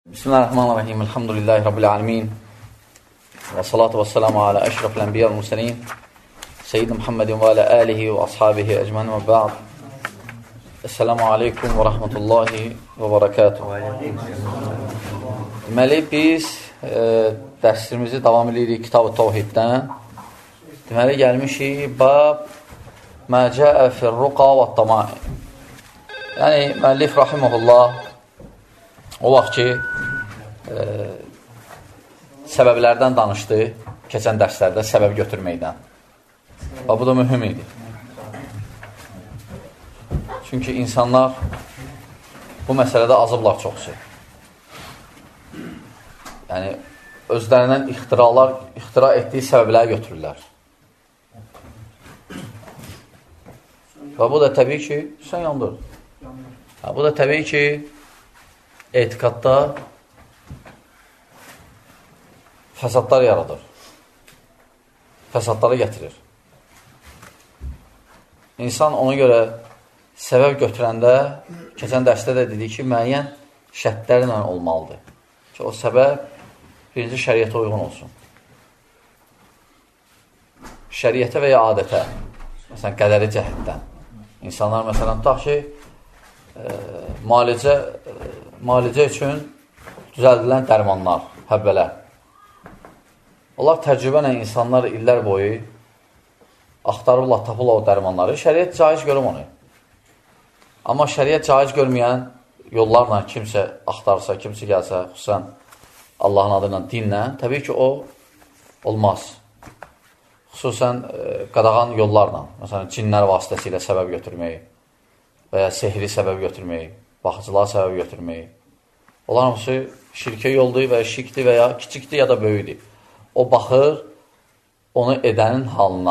Bismillahirrahmanirrahim. Elhamdülillahi Rabbil alemin. Və salatu və selamu alə əşrafil ənbiyyəl mürsəlin. Seyyidina Muhammedin və alə alihi və ashabihi əcməni və ba'd. Esselamu aleykum və rahmetullahi və barakatuhu. Deməli, biz dərsimizi davam edirik Kitab-ı Tavhiddən. Deməli, gəlmişik Bab Mə cəə fir-ruqa və tamai. Yəni, müəllif rahiməhullah o vaxt ki, səbəblərdən danışdı, keçən dərslərdə səbəb götürməkdən. Və bu da mühüm idi. Çünki insanlar bu məsələdə azıblar çoxsu. Yəni, özlərindən ixtira etdiyi səbəbləri götürürlər. Və bu da təbii ki, sən yandır. Bu da təbii ki, etiqadda fəsadlar yaradır. Fəsadları gətirir. İnsan ona görə səbəb götürəndə, keçən dərsdə də dedik ki, müəyyən şərtlərlə olmalıdır. Ki, o səbəb birinci şəriətə uyğun olsun. Şəriətə və ya adətə, məsələn, qədəri cəhətdən. İnsanlar, məsələn, tutaq ki, müalicə üçün düzəldilən dərmanlar, həbbələr. Onlar təcrübə ilə insanlar illər boyu axtarırlar, tapırlar o dərmanları. Şəriət caiz görüm onu. Amma şəriət caiz görməyən yollarla kimsə axtarsa, kimsə gəlsə, xüsusən Allahın adıyla, dinlə, təbii ki, o olmaz. Xüsusən qadağan yollarla, məsələn, cinlər vasitəsilə səbəb götürmək və ya sehri səbəb götürmək, baxıcılığa səbəb götürmək. Onlar hamısı şirkə yoldur və ya şirkdir və ya kiçikdir ya da böyüdür. O baxır onu edənin halına.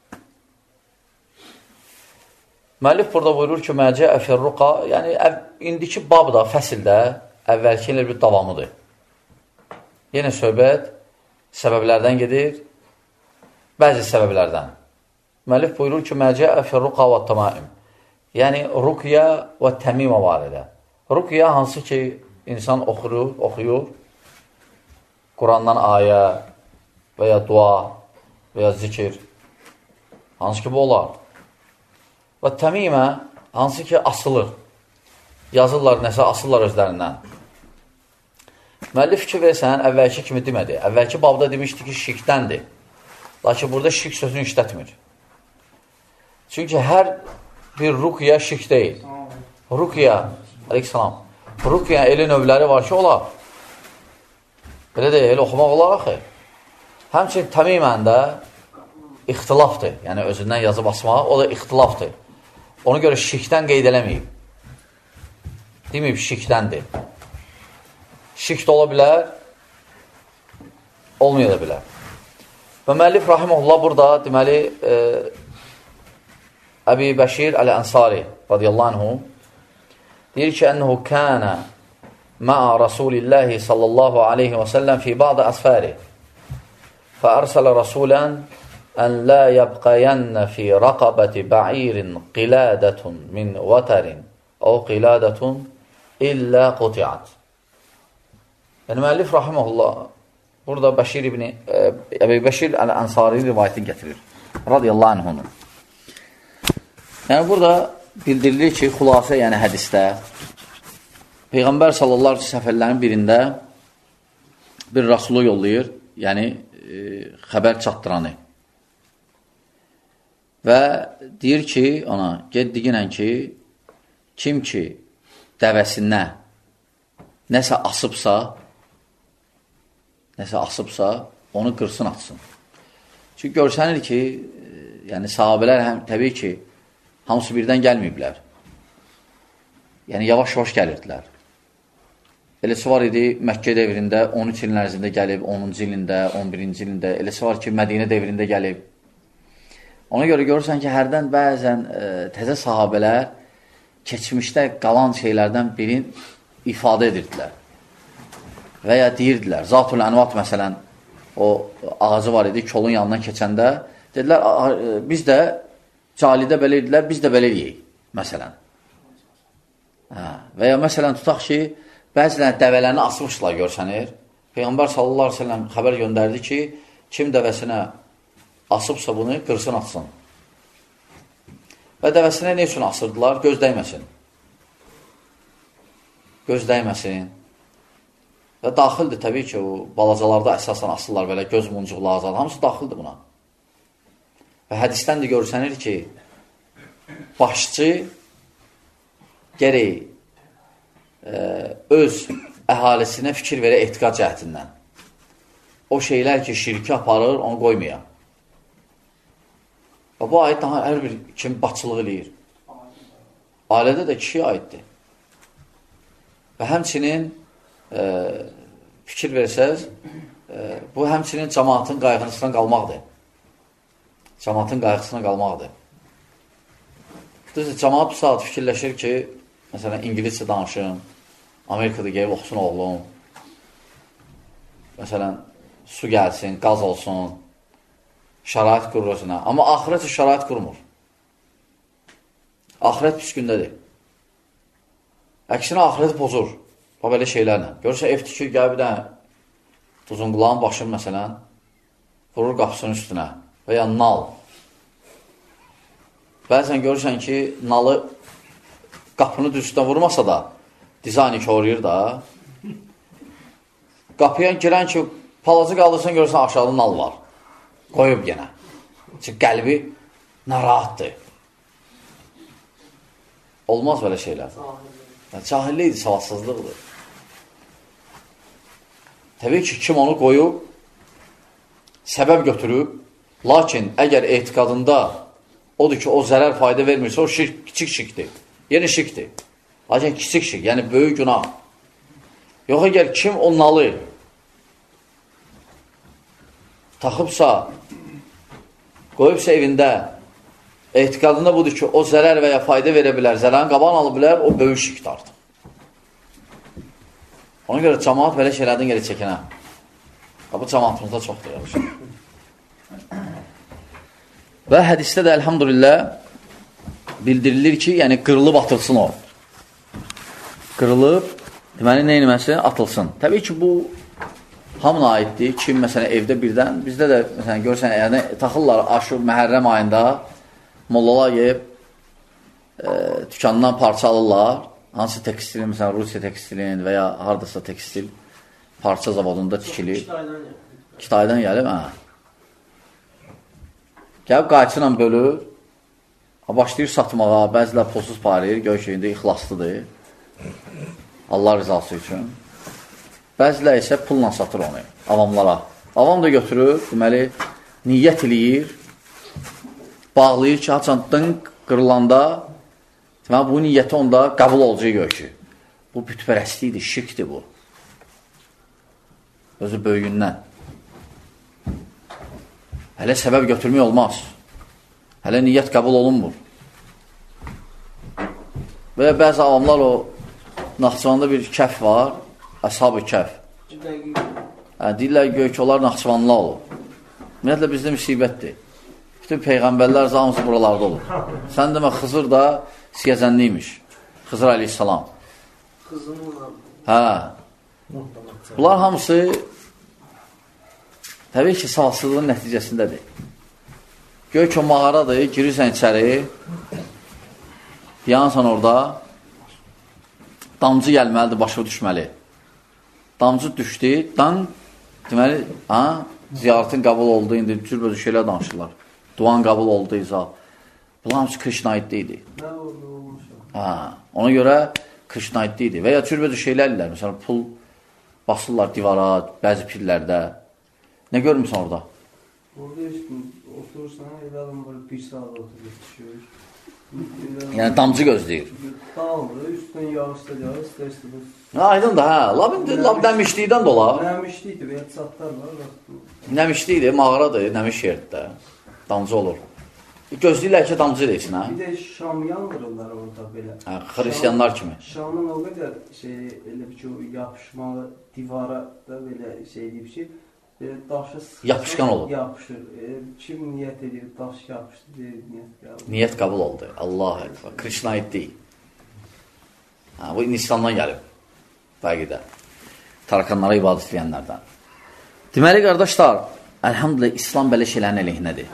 Müəllif burada buyurur ki, Mə cəə fir-ruqa, yəni indiki babda, fəsildə əvvəlki ilə bir davamıdır. Yenə söhbət səbəblərdən gedir, bəzi səbəblərdən. Müəllif buyurur ki, Mə cəə fir-ruqa və təmaim. Yəni, ruqya və təmimə var edə. Ruqya hansı ki, insan oxuyur, Qurandan ayə və ya dua və ya zikir, hansı ki, bu olar. Və təmimə hansı ki, asılır. Yazırlar, nəsə asırlar özlərindən. Müəllif fikir versən, əvvəlki kimi demədi. Əvvəlki babda demişdi ki, şirkdəndir. Lakin burada şirk sözünü işlətmir. Çünki hər bir ruqya şirk deyil. Ruqya, aleyhissalam, ruqya elə növləri var ki, olar. Belə deyil, elə oxumaq olar axı. Həmçin təmimən də ixtilafdır. Yəni, özündən yazıb asmaq, o da ixtilafdır. Ona görə şirkdən qeyd eləməyib. Deməyib, şirkdəndir. Şirk də ola bilər, olmaya da bilər. Və müəllif rahiməhullah burada, deməli, Əbi Bəşir Əl-Ənsari radiyallahu anhu deyir ki, ənəhu kənə mə'a Rasulillahi sallallahu aleyhi və səlləm fi ba'da əsfəri fəərsələ rasulən ən lə yəbqəyənnə fi rəqabəti bə'irin qilədətun min vətərin o qilədətun illə qutiat. Yəni, müəllif rahiməhullah burada Əbi Bəşir Əl-Ənsari rivayətini gətirir radiyallahu anhunu. Yəni, burada bildirilir ki, xülasə, yəni hədisdə Peyğəmbər sallallahu aleyhi səfərlərin birində bir Rasulu yollayır, yəni xəbər çatdıranı. Və deyir ki, ona, get diginən ki, kim ki dəvəsinə nəsə asıbsa, onu qırsın, atsın. Çünki görsənir ki, yəni sahabələr həm təbii ki, hamısı birdən gəlməyiblər. Yəni, yavaş-yavaş gəlirdilər. Eləsi var idi, Məkkə devrində 13 ilin ərzində gəlib, 10-cu ilində, 11-ci ilində, eləsi var ki, Mədinə devrində gəlib. Ona görə görürsən ki, hərdən bəzən təzə sahabələr keçmişdə qalan şeylərdən birini ifadə edirdilər. Və ya deyirdilər. Zatul Ənvat, məsələn, o ağacı var idi, kolun yanından keçəndə, dedilər, biz də calidə belə edilər, biz də belə deyək, məsələn. Və ya məsələn, tutaq ki, Bəzilən dəvələrini asmışlar görsənir. Peyğəmbər sallallahu aleyhi ve sellem xəbər göndərdi ki, kim dəvəsinə asıbsa bunu qırsın atsın. Və dəvəsinə ne üçün asırdılar? Göz dəyməsin. Göz dəyməsin. Və daxildir təbii ki, o balacalarda əsasən asırlar belə göz muncuqlu azad. Hamısı daxildir buna. Və hədisdən də görsənir ki, başçı gərək öz əhalisinə fikir verə etiqad cəhətindən. O şeylər ki, şirki aparır, onu qoymayaq. Və bu ayət daha hər bir kim başçılıq eləyir. Ailədə də kişiyə aiddir. Və həmçinin fikir versəz, bu həmçinin cəmaatın qayğısına qalmaqdır. Cəmaatın qayğısına qalmaqdır. Cəmaat bu saat fikirləşir ki, məsələn, İngilizcə danışım, Amerikada gəlib oxusun oğlum, məsələn, su gəlsin, qaz olsun, şərait qurur özünə. Amma axirət şərait qurmur. Axirət pis gündədir. Əksinə axirət pozur. Və belə şeylərlə. Görürsə, ev tikir, gəl bir dənə uzunqulağın başını, məsələn, vurur qapısının üstünə və ya nal. Bəzən görürsən ki, nalı qapını düz üstünə vurmasa da, dizaynı koruyur da, qapıya girən ki, palazı qaldırsan, görürsən, aşağıda nal var. Qoyub yenə. Çünki qəlbi narahatdır. Olmaz belə şeylər. Cahillikdir, savadsızlıqdır. Təbii ki, kim onu qoyub, səbəb götürüb, lakin əgər etiqadında odur ki, o zərər fayda vermirsə, o şirk, kiçik şirkdir. Yəni şirkdir. Lakin kiçik şirk, yəni böyük günah. Yox, əgər kim o nalı taxıbsa, qoyubsa evində, etiqadında budur ki, o zərər və ya fayda verə bilər, zərərin qabağını alıb bilər, o böyük şirkdir artıq. Ona görə cəmaat belə şeylərdən gəlir çəkinə. Bu cəmaatımızda çoxdur. Və hədisdə də elhamdülillah bildirilir ki, yəni qırılıb atılsın o. Qırılıb, deməli, nə eləməsi? Atılsın. Təbii ki, bu hamına aiddir. Kim, məsələn, evdə birdən, bizdə də, məsələn, görsən, yəni, taxırlar aşı məhərrəm ayında mollalar yeyib dükandan parça alırlar. Hansı tekstilin, məsələn, Rusiya tekstilin və ya haradasa tekstil parça zavodunda tikilir. Kitaydan gəlib, hə. Gəlib qayçı ilə bölür, başlayır satmağa, bəzilər pulsuz parayır, göy şeyində ixlaslıdır. Allah rızası üçün. Bəzilər isə pulla satır onu, avamlara. Avam da götürür, deməli, niyyət eləyir, bağlayır ki, haçan dınq qırılanda, deməli, bu niyyəti onda qəbul olacaq gör ki. Bu bütpərəstlikdir, şirkdir bu. Özü böyüyündən. Hələ səbəb götürmək olmaz. Hələ niyyət qəbul olunmur. Və bəzi avamlar o Naxçıvanda bir kəf var, əshab-ı kəf. Deyirlər ki, onlar Naxçıvanlı olur. Ümumiyyətlə, bizdə müsibətdir. Bütün peyğəmbərlər hamısı buralarda olur. Sən demə, Xızır da siyəzənliymiş. Xızır aleyhissalam. Hə. Bunlar hamısı təbii ki, savadsızlığın nəticəsindədir. Göy ki, o mağaradır, girirsən içəri, yansan orada, damcı gəlməlidir, başa düşməli. Damcı düşdü, deməli, ziyarətin qəbul oldu, indi cürbözü şeylər danışırlar. Duan qəbul oldu, izah. Bunlar hamısı Krishna aidli idi. Ona görə Krishna aidli idi. Və ya cürbözü şeylər ilə, məsələn, pul basırlar divara, bəzi pirlərdə. Nə görmüsən orada? Orada oturursan, elə adam böyle bir saat oturur, düşür. Yəni damcı gözləyir. Dağılır, üstündən yağışda yağır, istər-istədir. Aydın da, hə. Lab nəmişlikdən də olar. Nəmişlikdir, belə çatlar var. Nəmişlikdir, mağaradır, nəmiş yerdir. Damcı olur. Gözləyirlər ki, damcı deyilsin, hə? Bir də şam yandırırlar orada belə. Hə, xristiyanlar kimi. Şamın o qədər elə bir ki, o yapışmalı divara da belə deyib ki, daşı yapışqan olur. Yapışır. Kim niyyət edir, daş yapışdı, niyyət qəbul. Niyyət qəbul oldu. Allah-u Ekber. Krishna aid deyil. Bu Hindistandan gəlib. vəqidə. Tarakanlara ibadət edənlərdən. Deməli, qardaşlar, əlhamdülillah, İslam belə şeylərin əleyhinədir.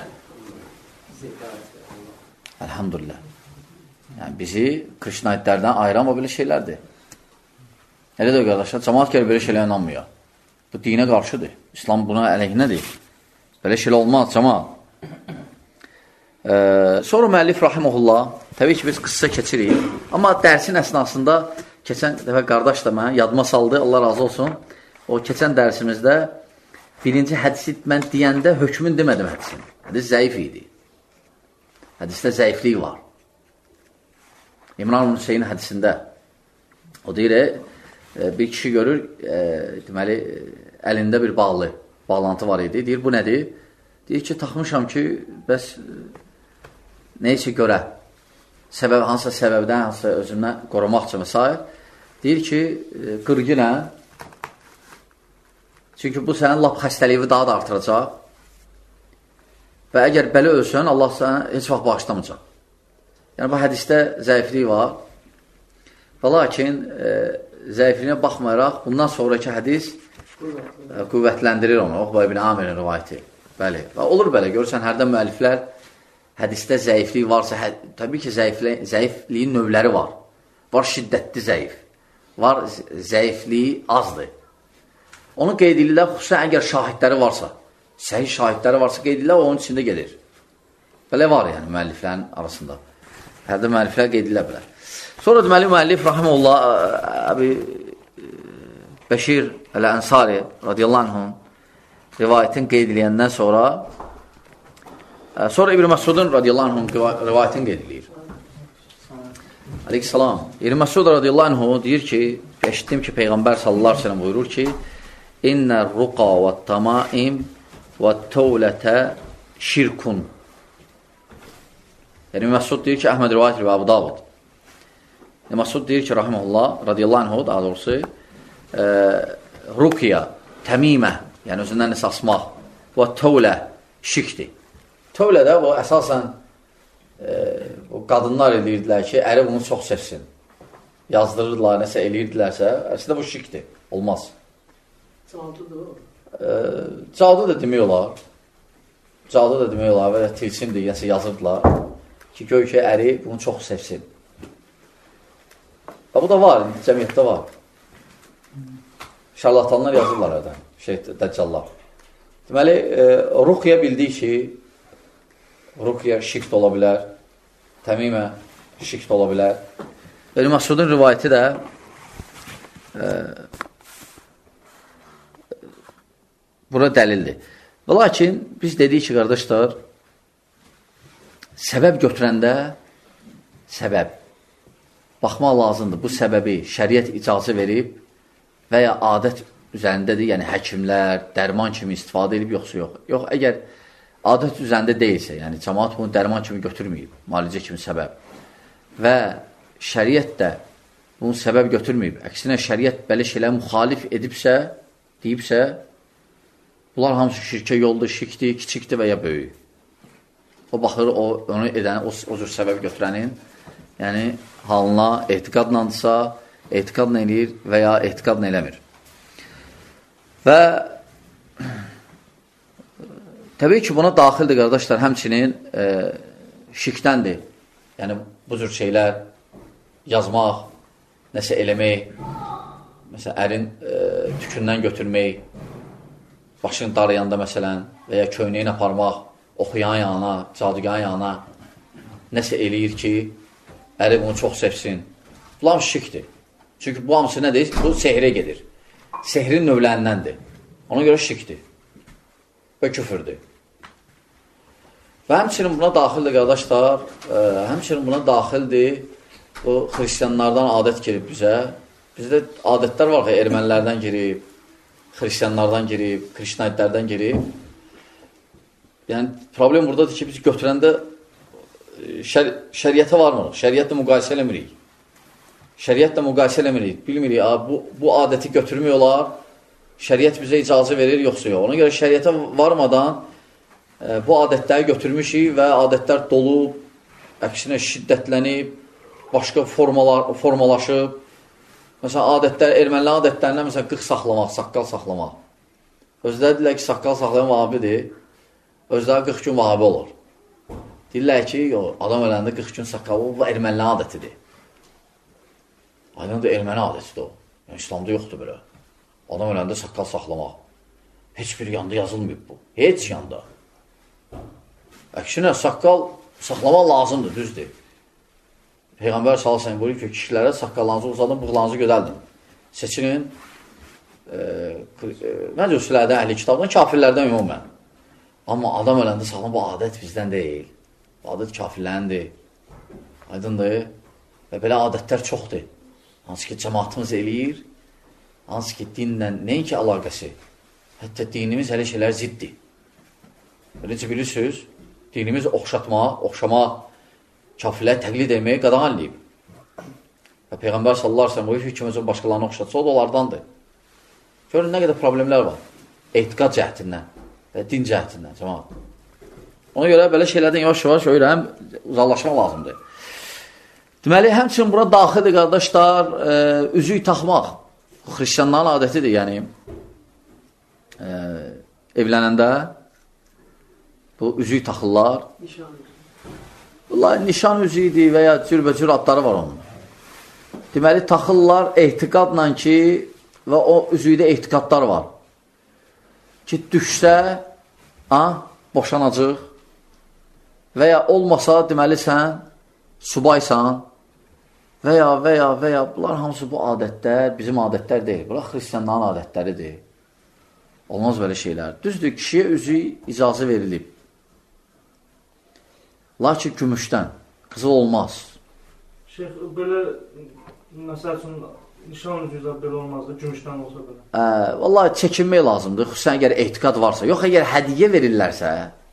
Əlhamdülillah. Yəni, bizi Krişnaitlərdən ayıran o belə şeylərdir. Elə də qardaşlar, cəmaat gəlir belə şeylərə inanmıyor. Bu dinə qarşıdır. İslam buna əleyhinədir. Belə şeylə olmaz, cəmaat. Sonra müəllif rahimehullah, təbii ki, biz qıssa keçirik. Amma dərsin əsnasında, keçən dəfə qardaş da mənə yadıma saldı, Allah razı olsun. O keçən dərsimizdə birinci hədisi mən deyəndə hökmün demədim hədisin. Hədis zəif idi. Hədisdə zəiflik var. İmran Hüseyin hədisində o deyir, bir kişi görür, deməli, əlində bir bağlantı var idi. Deyir, bu nədir? Deyir ki, taxmışam ki, bəs neysə görə, hansısa səbəbdən, hansısa özümdən qorumaq üçün və s. Deyir ki, qırgınə, çünki bu sənin lap xəstəliyi daha da artıracaq və əgər belə ölsən, Allah sənə heç vaxt bağışlamayacaq. Yəni, bu hədisdə zəiflik var və lakin zəifliyinə baxmayaraq, bundan sonraki hədis qüvvətləndirir onu, Uqba ibn Amirin rivayəti. Bəli, və olur belə, görürsən, hərdən müəlliflər hədisdə zəiflik varsa, təbii ki, zəifliyin növləri var. Var şiddətli zəif, var zəifliyi azdır. Onu qeyd edirlər, xüsusən əgər şahidləri varsa, səhih şahidləri varsa qeyd edirlər, onun içində gedir. Belə var, yəni, müəlliflərin arasında. Hərdə müəlliflər qeyd edirlər belə. Sonra deməli, müəllif rahimehullah, Bəşir Əl-Ənsari radiyallahu anhum rivayətin qeyd ediləyəndən sonra İbn Məsudun radiyallahu anhum rivayətin qeyd edilir. Aleyhissalam. İbn Məsud radiyallahu anhum deyir ki, eşitdim ki, Peyğəmbər sallallahu aleyhi ve sellem buyurur ki, İnnər ruqa və tamaim və təvlətə şirkun. Yəni, Məsud deyir ki, Əhməd rivayət və Əbu Davud. Məsud deyir ki, rahimehullah, radiyallahu anhu, daha doğrusu, ruqya, təmimə, yəni özündən nəsə asmaq və təvlə, şirkdir. Tövlə də bu, əsasən qadınlar edirdilər ki, əri bunu çox sevsin. Yazdırırdılar, nəsə eləyirdilərsə, əslində bu şirkdir, olmaz. Cadudur. Cadu da demək olar. Cadu da demək olar və tilsimdir, nəsə yazırdılar ki, göy ki, əri bunu çox sevsin. Və bu da var, cəmiyyətdə var. Şarlatanlar yazırlar ədən, dəccallar. Deməli, ruqya bildik ki, ruqya şirk də ola bilər, təmimə şirk də ola bilər. İbn Məsudun rivayəti də bura dəlildir. Və lakin biz dedik ki, qardaşlar, səbəb götürəndə baxmaq lazımdır. Bu səbəbi şəriət icazə verib və ya adət üzərindədir, yəni həkimlər, dərman kimi istifadə edib, yoxsa yox. Yox, əgər adət üzərində deyilsə, yəni cəmaat bunu dərman kimi götürməyib, müalicə kimi səbəb və şəriət də bunu səbəb götürməyib, əksinə şəriət belə şeylər müxalif edibsə, deyibsə, bunlar hamısı şirkə yoldur, şirkdir, kiçikdir və ya böyük. O baxır, onu edən, o cür səbəb götürənin, yəni halına etiqadlandısa, etiqadla eləyir və ya etiqadla eləmir. Və təbii ki, buna daxildir, qardaşlar, həmçinin şirkdəndir. Yəni, bu cür şeylər yazmaq, nəsə eləmək, məsələn, ərin tükündən götürmək, başını darayanda, məsələn, və ya köynəyin aparmaq, oxuyan yanına, cadugan yanına nəsə eləyir ki, əri bunu çox sevsin. Bunlar şirkdir. Çünki bu hamısı nədir? Bu sehrə gedir. Sehrin növlərindəndir. Ona görə şirkdir. Və küfürdür. Və həmçinin buna daxildir, qardaşlar, həmçinin buna daxildir, bu xristiyanlardan adət girib bizə. Bizdə adətlər var ki, ermənilərdən girib, xristiyanlardan girib, krişnaitlərdən girib. Yəni, problem buradadır ki, biz götürəndə şəriətə varmırıq, şəriətlə müqayisə eləmirik. Şəriətlə müqayisə eləmirik, bilmirik, bu adəti götürmək olar, şəriət bizə icazə verir, yoxsa yox. Ona görə şəriətə varmadan bu adətləri götürmüşük və adətlər dolub, əksinə şiddətlənib, başqa formalaşıb. Məsələn, adətlər, ermənilərin adətlərindən məsələn, 40 saxlamaq, saqqal saxlamaq. Özləri deyirlər ki, saqqal saxlayan vahabidir. Özləri 40 gün vahabi olur. Deyirlər ki, adam öləndə 40 gün saqqal, o ermənilərin adətidir. Aydın da erməni adətidir o. Yəni, İslamda yoxdur belə. Adam öləndə saqqal saxlamaq. Heç bir yanda yazılmayıb bu. Heç yanda. Əksinə, saqqal saxlamaq lazımdır, düzdür. Peyğəmbər sallallahu buyurur ki, kişilərə saqqallarınızı uzadın, bığlarınızı gödəldin. Seçilin, məncə usulərdən, əhli kitabdan, kafirlərdən ümumən. Amma adam öləndə saxlamaq, bu adət bizdən deyil. Bu adət kafirlərindir. Aydındır. Və belə adətlər çoxdur. Hansı ki, cəmaatımız eləyir, hansı ki, dinlə nəinki əlaqəsi, hətta dinimiz hələ şeylər ziddir. Necə bilirsiniz, dinimiz oxşamaq, kafirləri təqlid etməyi qadağan eləyib. Və Peyğəmbər sallallahu əleyhi və səlləm buyurur ki, kim özün başqalarını oxşatsa, o da onlardandır. Görün, nə qədər problemlər var. Etiqad cəhətindən və din cəhətindən, cəmaat. Ona görə belə şeylərdən yavaş-yavaş öyrənib uzaqlaşmaq lazımdır. Deməli, həmçinin bura daxildir, qardaşlar, üzük taxmaq. Xristianların adətidir, yəni evlənəndə bu üzük taxırlar. Bunlar nişan üzüyüdür və ya cürbəcür adları var onun. Deməli, taxırlar ehtiqadla ki, və o üzüydə ehtiqadlar var. Ki, düşsə, boşanacaq və ya olmasa, deməli, sən subaysan və ya, bunlar hamısı bu adətlər, bizim adətlər deyil. Bunlar xristianların adətləridir. Olmaz belə şeylər. Düzdür, kişiyə üzük icazə verilib. Lakin gümüşdən, qızıl olmaz. Şeyh, belə, məsəl üçün, nişan üzüyü belə olmazdı, gümüşdən olsa belə. Vallahi çəkinmək lazımdır, xüsusən əgər ehtiqad varsa. Yox, əgər hədiyyə verirlərsə,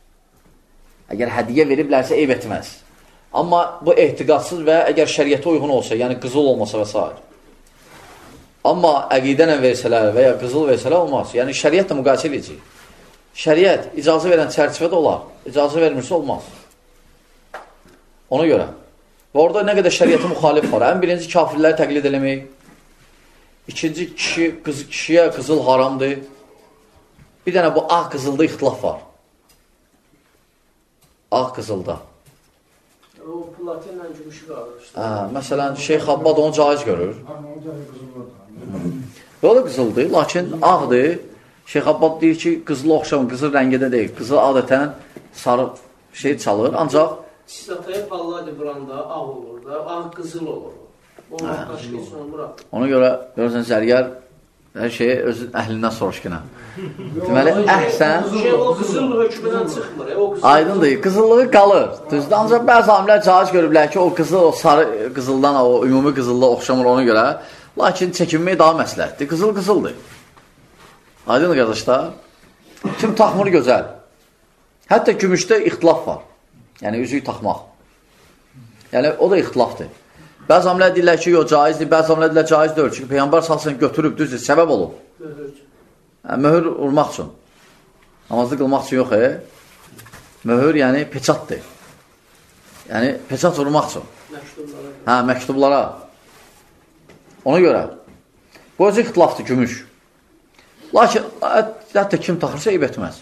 eyb etməz. Amma bu ehtiqadsız və əgər şəriyyətə uyğun olsa, yəni qızıl olmasa və s. Amma əqidənə versələr və ya qızıl versələr olmaz. Yəni şəriyyətlə müqayisə edəcək. Şəriyyət icazə verən çərçivədə olar, icazə vermirsə olmaz. Ona görə. Və orada nə qədər şəriyyətə müxalif var. Ən birinci kafirləri təqlid eləmək. İkinci kişiyə qızıl haramdır. Bir dənə bu ağ qızılda ixtilaf var. Ağ qızılda. O platinlə gümüşü qalır. Məsələn, Şeyx Abbad onu caiz görür. O da qızıldır, lakin ağdır. Şeyx Abbad deyir ki, qızılı oxşamın, qızıl rəngində deyil. Qızıl adətən sarı şey çalır, ancaq Çistataya palladı buranda ağ olur da, ağ qızıl olur. Ona görə görürsən, zərgər hər şeyi öz əhlindən soruşqına. Deməli, əhsən... O qızıllığı hökmündən çıxmır. Aydındır, qızıllığı qalır. Düzdür, ancaq bəzi alimlər caiz görüblər ki, o qızıl, o sarı qızıldan, o ümumi qızılla oxşamır ona görə. Lakin çəkinmək daha məsləhətdir. Qızıl qızıldır. Aydındır, qardaşlar. Kim taxmır gözəl. Hətta gümüşdə ixtilaf var. Yəni, üzüyü taxmaq. Yəni, o da ixtilafdır. Bəzi alimlər deyirlər ki, yox, caizdir. Bəzi alimlər deyirlər, caiz deyil. Çünki Peyğəmbər salsın götürüb, düzdür, səbəb olub. Möhür vurmaq üçün. Namazlı qılmaq üçün yox, möhür, yəni, peçatdır. Yəni, peçat vurmaq üçün. Məktublara. Məktublara. Ona görə. Bu özü ixtilafdır, gümüş. Lakin, hətta kim taxırsa, eyb etməz.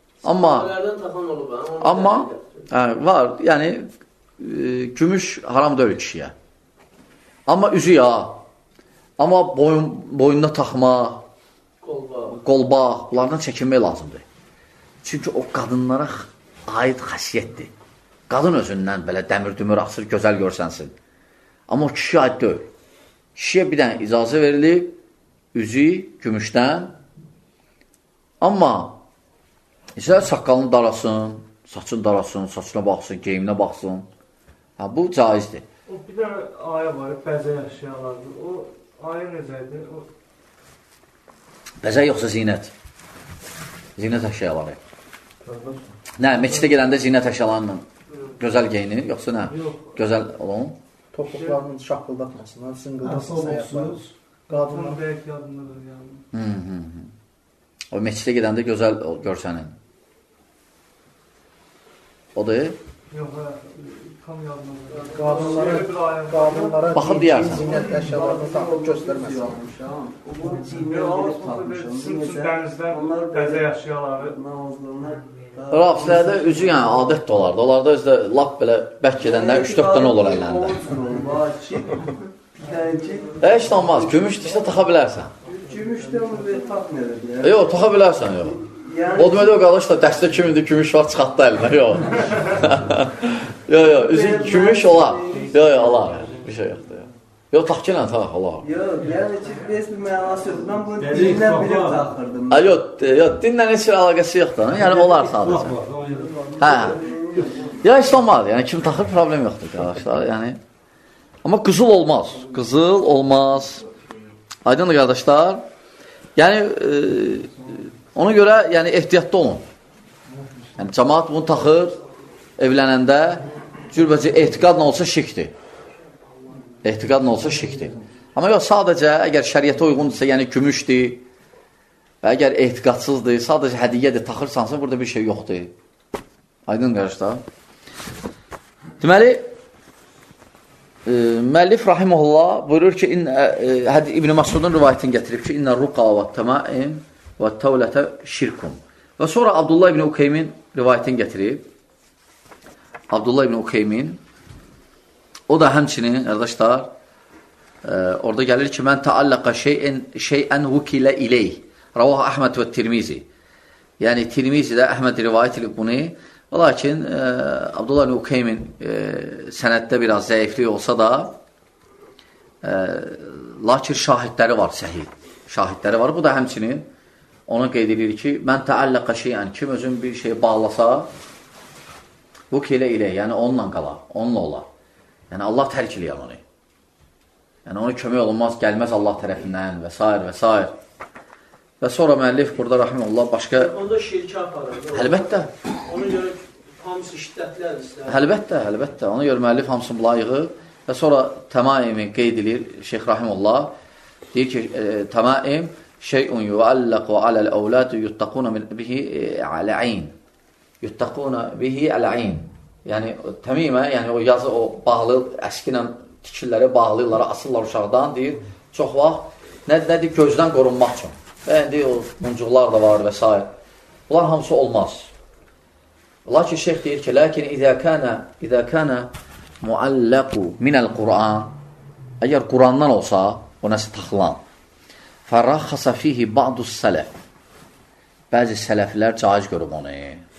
Amma, var, yəni, gümüş haram deyil kişiyə. Amma üzü ya, amma boynuna taxmaq, qolbaq, bunlardan çəkinmək lazımdır. Çünki o qadınlara aid xəsiyyətdir. Qadın özündən belə dəmir-dümür asır, gözəl görsənsin. Amma o kişiyə aid deyil. Kişiyə bir dənə icazə verilib, üzü gümüşdən. Amma isə saqqalını darasın, saçını darasın, saçına baxsın, geyiminə baxsın. Bu caizdir. O bir dənə ayə var, bəzək əşyalardır. O ayə necədir? Bəzək yoxsa zinət? Zinət əşyaları. Nə, meçidə gedəndə zinət əşyalarla gözəl geyinir, yoxsa nə? Gözəl olun. Topuqlarının şaqqıldatmasından, sınqıldatmasından yapar. Qadınlar bəyək yadındadır yəni. O meçidə gedəndə gözəl görsənin. Odur? Yox, Tam yazmadım. Qadınlara Baxıb deyərsən. zinət əşyalarını taxıb göstərməsin. Bu cinlər tapmışam. Dənizdən bəzə yaşayaları. Namazlarına Rafizlərdə üzü yəni adət də olardı. Onlarda özdə lap belə bək gedəndə 3-4 dənə olur əllərində. Heç də olmaz. Gümüşdürsə taxa bilərsən. Gümüşdə onu bir taxmıyor. Yox, taxa bilərsən, yox. O deməli o qardaş da dəstə kimindir, gümüş var, çıxartdı əlinə, yox. Yox, üzü gümüş olar. Yox, olar, bir şey yoxdur. Yox, tax gələn, tax, olar. Yox, yəni ki, heç bir mənası yoxdur. Mən bunu dindən bilib taxırdım. Yox, dinlə heç bir əlaqəsi yoxdur. Yəni, olar sadəcə. Hə, ya heç olmaz, yəni kim taxır, problem yoxdur, qardaşlar, yəni. Amma qızıl olmaz, qızıl olmaz. Aydındır, qardaşlar. Yəni, ona görə yəni, ehtiyatlı olun. Yəni, cəmaat bunu taxır, evlənəndə cürbəcə etiqadla olsa şirkdir. Etiqadla olsa şirkdir. Amma yox, sadəcə əgər şəriyyətə uyğundursa, yəni gümüşdür və əgər etiqadsızdır, sadəcə hədiyyədir, taxırsansa, burada bir şey yoxdur. Aydın qardaşlar. Deməli, müəllif rahimehullah buyurur ki, İbn Məsudun rivayətini gətirib ki, İnnə ruqa və təmaim və təvlətə şirkum. Və sonra Abdullah ibn Ukeymin rivayətini gətirib. Abdullah ibn Ukeymin o da həmçinin, qardaşlar, orada gəlir ki, mən təalləqə şeyən vukilə ileyh. Ravah Əhməd və Tirmizi. Yəni, Tirmizidə Əhməd rivayət edib bunu. Lakin Abdullah ibn Ukeymin sənəddə biraz zəiflik olsa da, lakin şahidləri var, səhih. Şahidləri var. Bu da həmçinin ona qeyd edir ki, mən təalləqə şeyən, kim özün bir şey bağlasa, bu kilə ilə, yəni onunla qalar, onunla olar. Yəni Allah tərk eləyər onu. Yəni ona kömək olunmaz, gəlməz Allah tərəfindən və s. və s. Və sonra müəllif burada rahimehullah başqa... Onda şirkə aparır. Əlbəttə. Ona görə hamısı şiddətlər istəyir. Əlbəttə. Ona görə müəllif hamısını layiqı və sonra təmaimi qeyd edir Şeyx rahimehullah. Deyir ki, təmaim şey'un yuallaqu aləl-əvlad yuttaquna bihi alə'in. Yuttaquna bihi alə'in. Yəni, təmimə, yəni o yazı, o bağlı, əski ilə tikirləri bağlayırlar, asırlar uşaqdan, deyir, çox vaxt nədir, gözdən qorunmaq üçün. Və indi o muncuqlar da var və s. Bunlar hamısı olmaz. Lakin şeyx deyir ki, lakin İzə kənə mualləqu minəl-Qur'an, əgər Qurandan olsa, o nəsə taxılan, fərraxasa fihi ba'dus sələf, bəzi sələflər caiz görüb onu.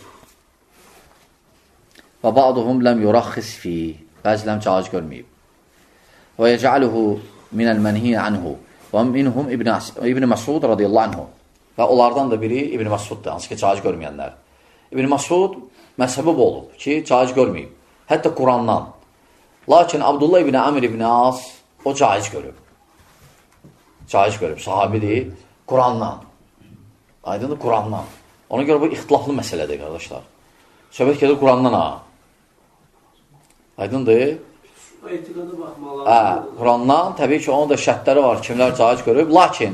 Və ba'duhum ləm yuraxis fi, bəziləm caiz görməyib. Və yəcəaluhu minəl-mənhiyə anhu. Və minhum İbn Məsud radiyallahu anhu. Və onlardan da biri İbn Məsuddur, hansı ki, caiz görməyənlər. İbn Məsud məzhəbi olub ki, caiz görməyib. Hətta Qurandan. Lakin Abdullah ibn Amr ibn As o caiz görüb. Caiz görüb, sahabidir, Qurandan. Aydındır, Qurandan. Ona görə bu ixtilaflı məsələdir, qardaşlar. Söhbət gedir Qurandan, ha. Aydındır. Etiqada baxmalar. Qurandan, təbii ki, onun da şərtləri var, kimlər caiz görüb. Lakin,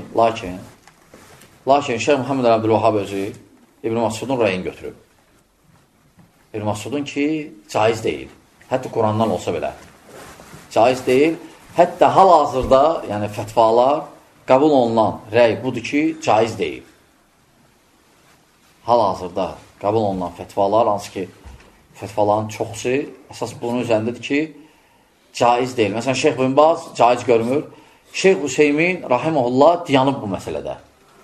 Şeyh Muhammed Əbdülvahhab özü İbn Məsudun rəyini götürüb. İbn Məsudun ki, caiz deyil. Hətta Qurandan olsa belə. Caiz deyil. Hətta hal-hazırda, yəni fətvalar qəbul olunan rəy budur ki, caiz deyil. Hal-hazırda qəbul olunan fətvalar, hansı ki, fətvaların çoxusu əsas bunun üzərindədir ki, caiz deyil. Məsələn, Şeyx bin Baz caiz görmür. Şeyx Hüseymin, rahimehullah, diyanıb bu məsələdə.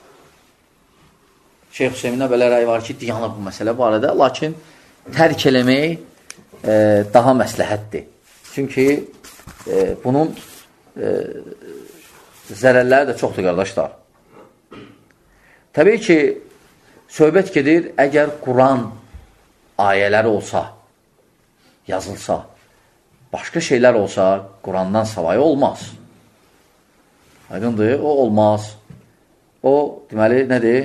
Şeyx Hüseyminə belə rəy var ki, diyanıb bu məsələ barədə, lakin tərk eləmək daha məsləhətdir. Çünki bunun zərərləri də çoxdur, qardaşlar. Təbii ki, söhbət gedir, əgər Quran ayələri olsa, yazılsa, başqa şeylər olsa, Qurandan savayı olmaz. Aydındır, o olmaz. O, deməli, nədir?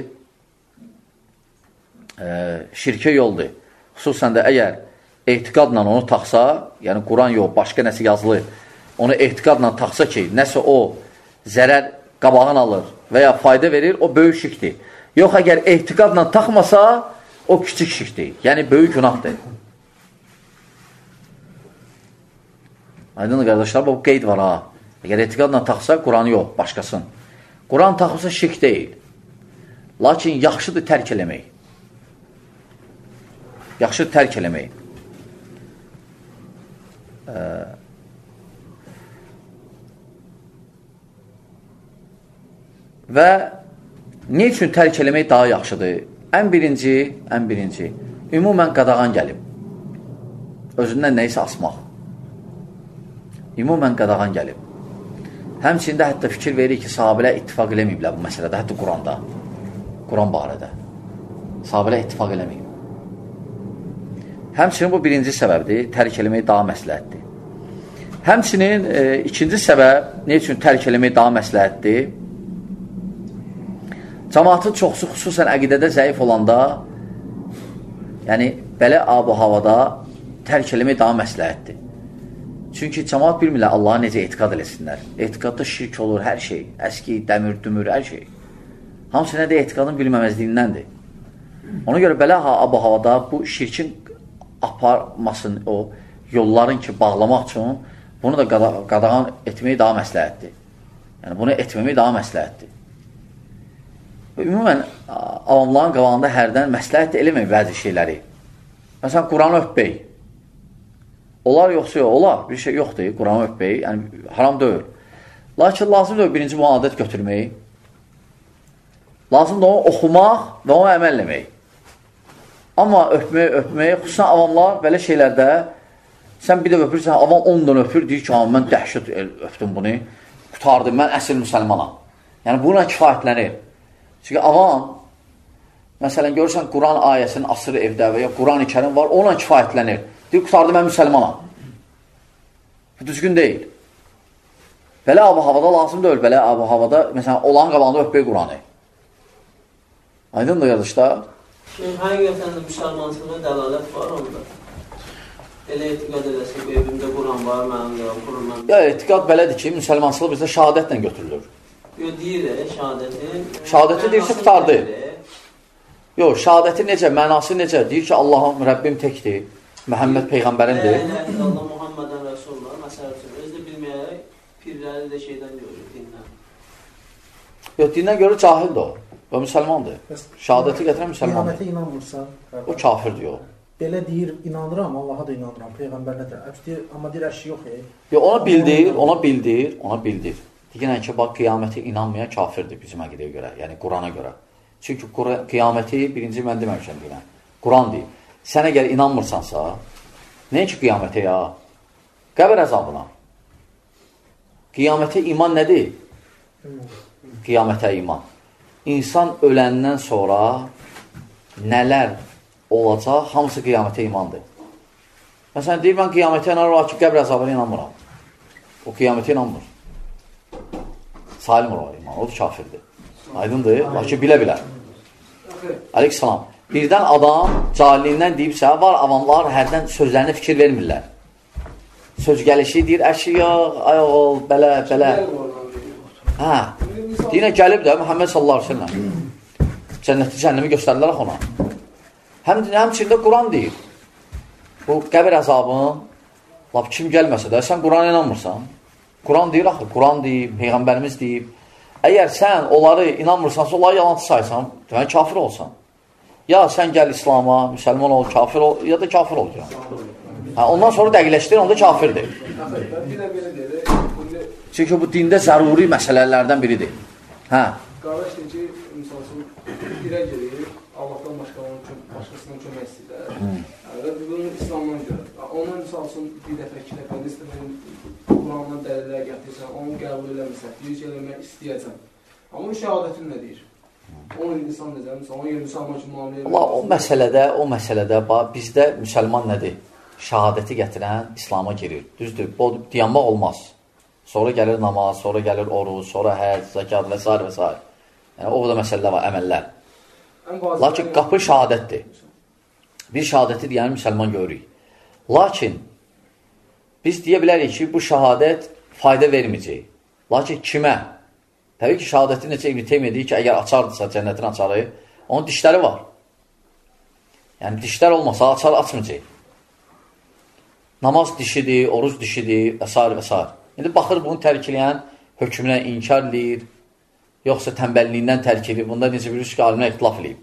Şirkə yoldur. Xüsusən də əgər etiqadla onu taxsa, yəni Quran yox, başqa nəsə yazılı, onu etiqadla taxsa ki, nəsə o zərər qabağını alır və ya fayda verir, o böyük şirkdir. Yox, əgər etiqadla taxmasa, o kiçik şirkdir. Yəni, böyük günahdır. Aydın qardaşlar, bu qeyd var ha. Əgər etiqadla taxsa, Quranı yox, başqasın. Quran taxsa şirk deyil. Lakin yaxşıdır tərk eləmək. Yaxşıdır tərk eləmək. Və ne üçün tərk eləmək daha yaxşıdır? Ən birinci, ümumən qadağan gəlib. Özündən neysə asmaq. Ümumən qadağan gəlib. Həmçində hətta fikir verir ki, sahabələr ittifaq eləməyiblər bu məsələdə, hətta Quranda. Quran barədə. Sahabələr ittifaq eləməyib. Həmçinin bu birinci səbəbdir, tərk eləmək daha məsləhətdir. Həmçinin ikinci səbəb, ne üçün tərk eləmək daha məsləhətdir? Cəmaatın çoxsu xüsusən əqidədə zəif olanda, yəni belə ab-ı havada tərk eləmək daha məsləhətdir. Çünki cəmaat bilmirlər Allaha necə etiqad eləsinlər. Etiqadda şirk olur, hər şey. Əski, dəmir, dümür, hər şey. Hamısı nədir? Etiqadın bilməməzliyindəndir. Ona görə belə ab-ı havada bu şirkin aparmasın, o yolların ki, bağlamaq üçün bunu da qadağan etmək daha məsləhətdir. Yəni, bunu etməmək daha məsləhətdir. Ümumən, avamların qabağında hərdən məsləhət eləmək bəzi şeyləri. Məsələn, Quranı öpmək. Olar yoxsa yox, olar. Bir şey yoxdur, Quranı öpmək. Yəni, haram deyil. Lakin lazımdır birinci bu adət götürmək. Lazımdır onu oxumaq və onu əməlləmək. Amma öpmək, xüsusən avamlar belə şeylərdə sən bir də öpürsən, avam 10-dan öpür, deyir ki, mən dəhşət öpdüm bunu, qutardım, mən əsl müsəlmanam. Yəni, buna kifayətlənir. Çünki avam, məsələn, görürsən, Quran ayəsinin asırı evdə və ya Quran-ı Kərim var, ona kifayətlənir. Deyir, qutardım, mən müsəlmanam. Bu düzgün deyil. Belə ab-ı havada lazım deyil, belə ab-ı havada, məsələn, olan qabağında öpmək Quranı. Aydın da yazışlar. Həqiqətən də müsəlmançılığa dəlalət var onda. Elə etiqad edəsin, evimdə Quran var, mənim də Quran. Ya, etiqad belədir ki, müsəlmançılıq bizdə şəhadətlə götürülür. Yox, deyir şəhadəti. Şəhadəti deyirsə, qutardı. Yox, şəhadəti necə, mənası necə? Deyir ki, Allahım, Rəbbim təkdir, Məhəmməd Peyğəmbərindir. Allah Muhammedən Rəsulullah, məsələ üçün, özü də bilməyərək pirləri də şeydən görür, dindən. Yox, dindən görür, cahildir o. O müsəlmandır. Şəhadəti gətirən müsəlmandır. Qiyamətə inanmırsan. O kafirdir o. Belə deyir, inanıram, Allaha da inanıram, Peyğəmbərinə də. Amma deyir, əşi yox. Yox, ona bildir. Deyirən ki, bax, qiyamətə inanmayan kafirdir bizim əqidəyə görə, yəni Qurana görə. Çünki qiyaməti, birinci mən deməmişəm deyirəm, Quran deyir. Sən əgər inanmırsansa, nə ki qiyamətə ya? Qəbir əzabına. Qiyamətə iman nədir? Qiyamətə iman. İnsan öləndən sonra nələr olacaq, hamısı qiyamətə imandır. Məsələn, deyir, mən qiyamətə inanıram ki, qəbir əzabına inanmıram. O qiyamətə inanmır. Salim olar iman, o da kafirdir. Aydındır, lakin bilə-bilə. Əleyhissalam. Birdən adam cahilliyindən deyibsə, var avamlar hərdən sözlərinə fikir vermirlər. Söz gəlişi deyir, əşi yox, ay oğul, belə. Hə, deyinə gəlib də Muhammed sallallahu aleyhi ve sellem. Cənnəti cəhənnəmi göstərdilər ona. Həmçində Quran deyir. Bu qəbir əzabın, laf kim gəlməsə də, sən Qurana inanmırsan. Quran deyir, axı, Quran deyib, Peyğəmbərimiz deyib. Əgər sən onları inanmırsansa, onları yalancı saysan, demək kafir olsan. Ya sən gəl İslama, müsəlman ol, kafir ol, ya da kafir ol. Ondan sonra dəqiqləşdir, onda kafirdir. Çünki bu dində zəruri məsələlərdən biridir. Qardaş deyir ki, misalsın, irə gelir, Allahdan başqasından kömək istəyir. Və bunu İslamdan görür. Onun misalsın, bir dəfə, iki dəfə, Qurandan dəlillər gətirsən, onu qəbul eləmirsən, deyir ki, eləmək istəyəcəm. Amma o şəhadətin nə deyir? Onun insan necə, onun yer müsəlman kimi müamilə edir. O məsələdə, bizdə müsəlman nədir? Şəhadəti gətirən İslama girir. Düzdür, bu dayanmaq olmaz. Sonra gəlir namaz, sonra gəlir oruc, sonra həcc, zəkat və s. və s. Yəni, o da məsələlər var, əməllər. Lakin qapı şəhadətdir. Bir şəhadəti deyəni müsəlman görürük. Lakin biz deyə bilərik ki, bu şəhadət fayda verməyəcək. Lakin kimə? Təbii ki, şəhadəti necə İbn Teymiyyə deyir ki, əgər açardırsa cənnətin açarı, onun dişləri var. Yəni, dişlər olmasa açar açmayacaq. namaz dişidir, oruç dişidir və s. və s. İndi baxır bunu tərk eləyən hökmünə inkar eləyir, yoxsa tənbəlliyindən tərk eləyir. Bunda necə bilirsiniz ki, alimlər ixtilaf eləyib.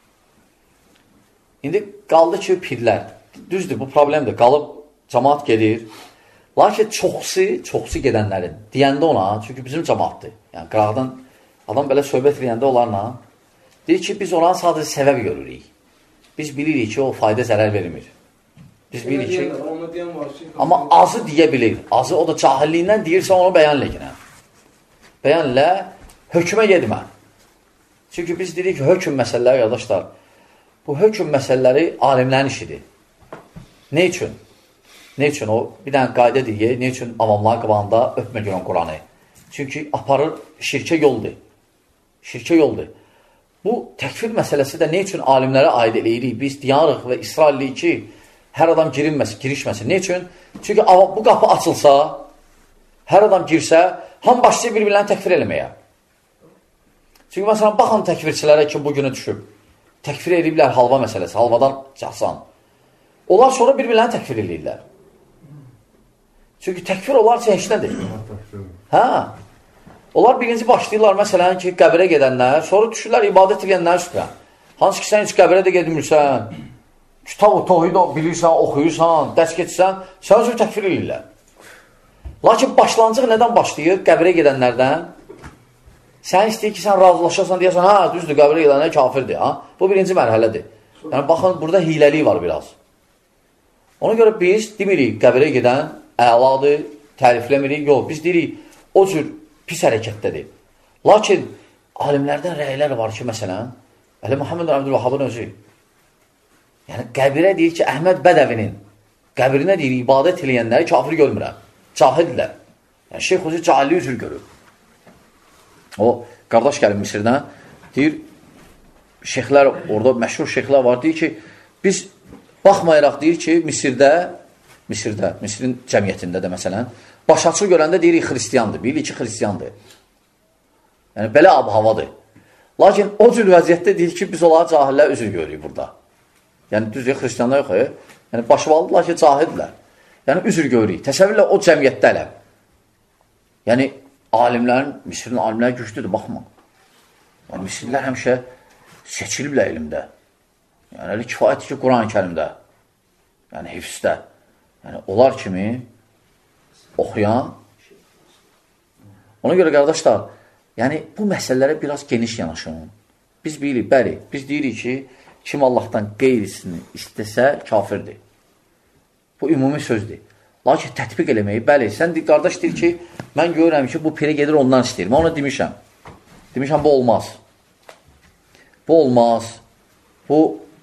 İndi qaldı ki, pirlər. Düzdür, bu problemdir. Qalıb cəmaat gedir. Lakin çoxsu gedənlərin deyəndə ona, çünki bizim cəmaatdır. Yəni, qıraqdan adam belə söhbət edəndə onlarla deyir ki, biz onların sadəcə səbəb görürük. Biz bilirik ki, o fayda zərər vermir. Biz bilirik ki, amma azı deyə bilir. Azı o da cahilliyindən deyirsə onu bəyan eləginə. Bəyan elə, hökmə gedmə. Çünki biz deyirik ki, hökm məsələləri, qardaşlar, bu hökm məsələləri alimlərin işidir. Ne üçün? Ne üçün? O bir dənə qayda deyir, ne üçün avamların qabağında öpmə görən Quranı? Çünki aparır, şirkə yoldur. Şirkə yoldur. Bu təkfir məsələsi də ne üçün alimlərə aid eləyirik? Biz deyarıq və israr eləyirik ki, hər adam girişməsin. Ne üçün? Çünki bu qapı açılsa, hər adam girsə, ham başlayır bir-birlərini təkfir eləməyə. Çünki məsələn, baxın təkfirçilərə ki, bugünü düşüb. Təkfir ediblər halva məsələsi, halvadan cəhsan. Onlar sonra bir-birlərini təkfir edirlər. Çünki təkfir onlar üçün heç nədir. Hə? Onlar birinci başlayırlar, məsələn ki, qəbirə gedənlər, sonra düşürlər ibadət edənlər üstə. Hansı ki, sən heç qəbirə də gedmirsən, kitab-ı tohid bilirsən, oxuyursan, dərs geçsən, sən üçün təkfir edirlər. Lakin başlanacaq nədən başlayır? Qəbirə gedənlərdən. Sən istəyir ki, sən razılaşasan, deyəsən, hə, düzdür, qəbirə gedənlər kafirdir. Ha? Bu birinci mərhələdir. Yəni, baxın, burada hiləlik var biraz. Ona görə biz demirik, qəbirə gedən əladır, tərifləmirik. Yox, biz deyirik, o cür pis hərəkətdədir. Lakin alimlərdən rəylər var ki, məsələn, Əli Muhammed Abdülvahabın özü. Yəni, qəbirə deyir ki, Əhməd Bədəvinin qəbirinə deyir, ibadət eləyənləri kafir görmürəm. Cahillər. Yəni, Şeyx Hüseyin cahilli üzür görür. O, qardaş gəlib Misirdən, deyir, şeyxlər, orada məşhur şeyxlər var, deyir ki, biz baxmayaraq deyir ki, Misirin cəmiyyətində də məsələn, başaçı görəndə deyirik, xristiyandır, bilirik ki, xristiyandır. Yəni, belə ab-havadır. Lakin o cür vəziyyətdə deyir ki, biz onlara cahillər üzr görürük burada. Yəni, düzdür, xristiyanlar yox, yəni, başvalıdırlar ki, cahildirlər. Yəni, üzr görürük. Təsəvvürlə o cəmiyyətdə ələm. Yəni, Misirin alimləri güclüdür, baxma. Yəni, Misirlər həmişə seçiliblər elmdə. Yəni, elə kifayətdir ki, Quran-ı Kərimdə, yəni, hifzdə. Yəni, onlar kimi oxuyan. Ona görə, qardaşlar, yəni, bu məsələlərə biraz geniş yanaşın. Biz bilirik, bəli, biz deyirik ki, kim Allahdan qeyrisini istəsə, kafirdir. Bu ümumi sözdür. Lakin tətbiq eləməyi, bəli, sən qardaş deyir ki, mən görürəm ki, bu pirə gedir, ondan istəyir. Mən ona demişəm. Demişəm, bu olmaz. Bu olmaz. Bu